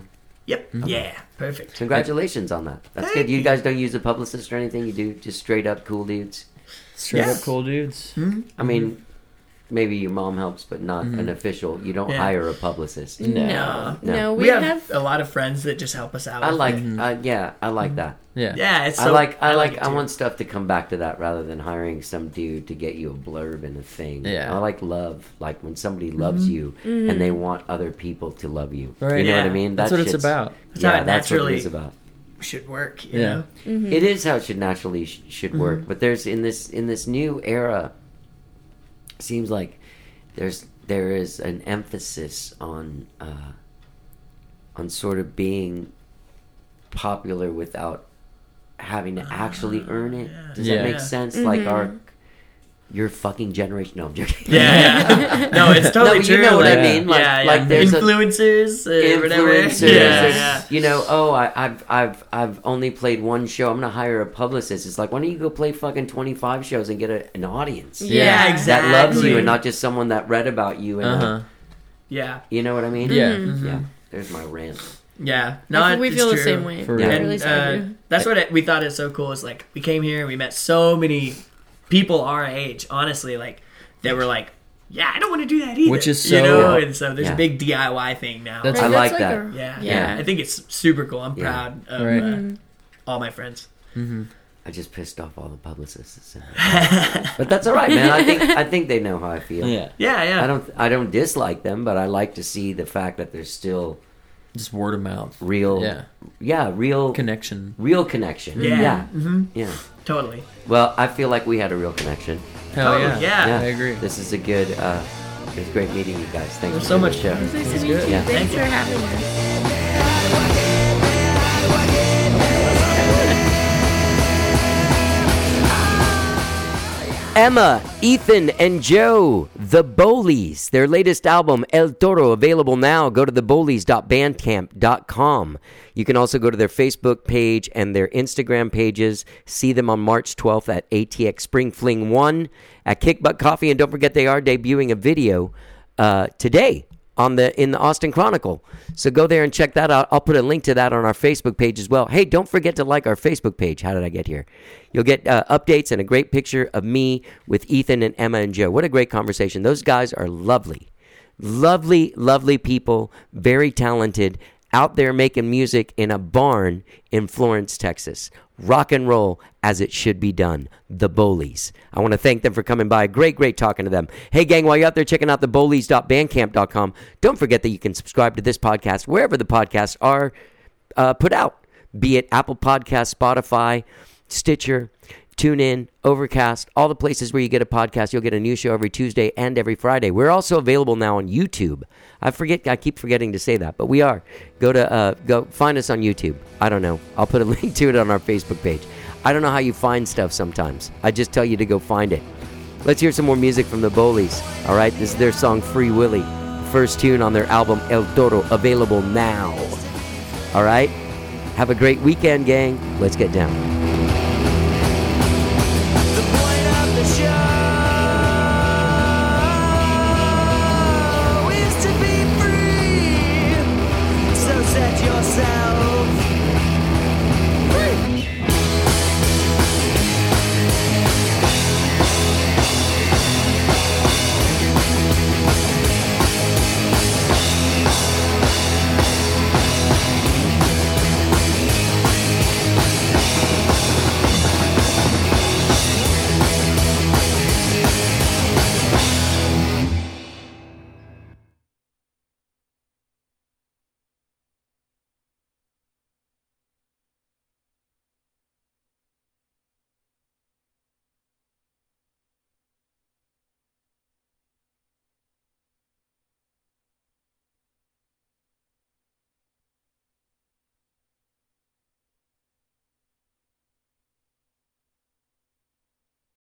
Yep. Yeah. Perfect. Congratulations on that. That's Thank good. You you. guys don't use a publicist or anything. You do just straight up cool dudes. Straight Yeah. up cool dudes. I mean, maybe your mom helps, but not Mm-hmm. an official. You don't Yeah. hire a publicist. No, No. no, We, we, have, have. a lot of friends that just help us out. I with like, it. uh, yeah, I like that. Yeah. Yeah, it's. So, I like, I like, it I too. want stuff to come back to that rather than hiring some dude to get you a blurb in a thing. Yeah. I like love, like when somebody loves you and they want other people to love you. Right. You know what I Yeah. mean? That's That what it's shit's- about. That's how Yeah, it that's what it naturally- is about. should work. You Yeah. know? It is how it should naturally sh- should Mm-hmm. work. But there's in this in this new era, seems like there's there is an emphasis on uh, on sort of being popular without having to actually earn it. Does Yeah. that make Yeah. sense? Like our your fucking generation. No, I'm joking. Yeah, yeah. No, it's totally No, but true. you know what I like, mean? Like- yeah, like yeah. there's a- influencers, uh, whatever. Influencers, Yeah, there's- yeah. you know. Oh, I, I've I've I've only played one show. I'm gonna hire a publicist. It's like, why don't you go play fucking twenty-five shows and get a, an audience Yeah, Yeah. exactly. that loves you and not just someone that read about you and Uh uh, huh. Yeah, you know what I mean? Yeah. Mm-hmm. Yeah. There's my rant. yeah. I No, think we it's feel the true. same way. For Yeah. real. At And least I uh, do. that's what it, we thought is so cool. Is like we came here and we met so many people our age. Honestly, like that were like, yeah, I don't want to do that either. Which is you so- know, and so there's Yeah. a big D I Y thing now. That's- I Right, like that's that. a- yeah, yeah. yeah. I think it's super cool. I'm Yeah. proud of Right. uh, all my friends. I just pissed off all the publicists. But that's all right, man. I think I think they know how I feel. Yeah. Yeah, yeah. I don't I don't dislike them, but I like to see the fact that there's still Just word of mouth. real Yeah. yeah, real Connection. real connection. Yeah. Yeah. hmm Yeah. Totally. Well, I feel like we had a real connection. Hell Oh, yeah. yeah. I agree. This is a good uh it was great meeting you guys. Thanks There's for so doing much- the show. It's nice to It's meet good. you. Yeah. Thanks Thank for you. having us. Emma, Ethan, and Joe, The Bowlies. Their latest album, El Toro, available now. Go to the bowlies dot bandcamp dot com. You can also go to their Facebook page and their Instagram pages. See them on March twelfth at A T X Spring Fling one at Kick Butt Coffee. And don't forget, they are debuting a video uh, today on the in the Austin Chronicle. So go there and check that out. I'll put a link to that on our Facebook page as well. Hey, don't forget to like our Facebook page. How did I get here? You'll get uh, updates and a great picture of me with Ethan and Emma and Joe. What a great conversation. Those guys are lovely. Lovely, lovely people, very talented, out there making music in a barn in Florence, Texas. Rock and roll as it should be done. The Bowlies. I want to thank them for coming by. Great, great talking to them. Hey, gang, while you're out there checking out the bowlies dot bandcamp dot com, don't forget that you can subscribe to this podcast wherever the podcasts are uh, put out, be it Apple Podcasts, Spotify, Stitcher, TuneIn, Overcast, all the places where you get a podcast. You'll get a new show every Tuesday and every Friday. We're also available now on YouTube. I forget, I keep forgetting to say that, but we are. Go to, uh, go find us on YouTube. I don't know. I'll put a link to it on our Facebook page. I don't know how you find stuff sometimes. I just tell you to go find it. Let's hear some more music from the Bowlies. All right, this is their song Free Willy, first tune on their album El Toro, available now. All right, have a great weekend, gang. Let's get down.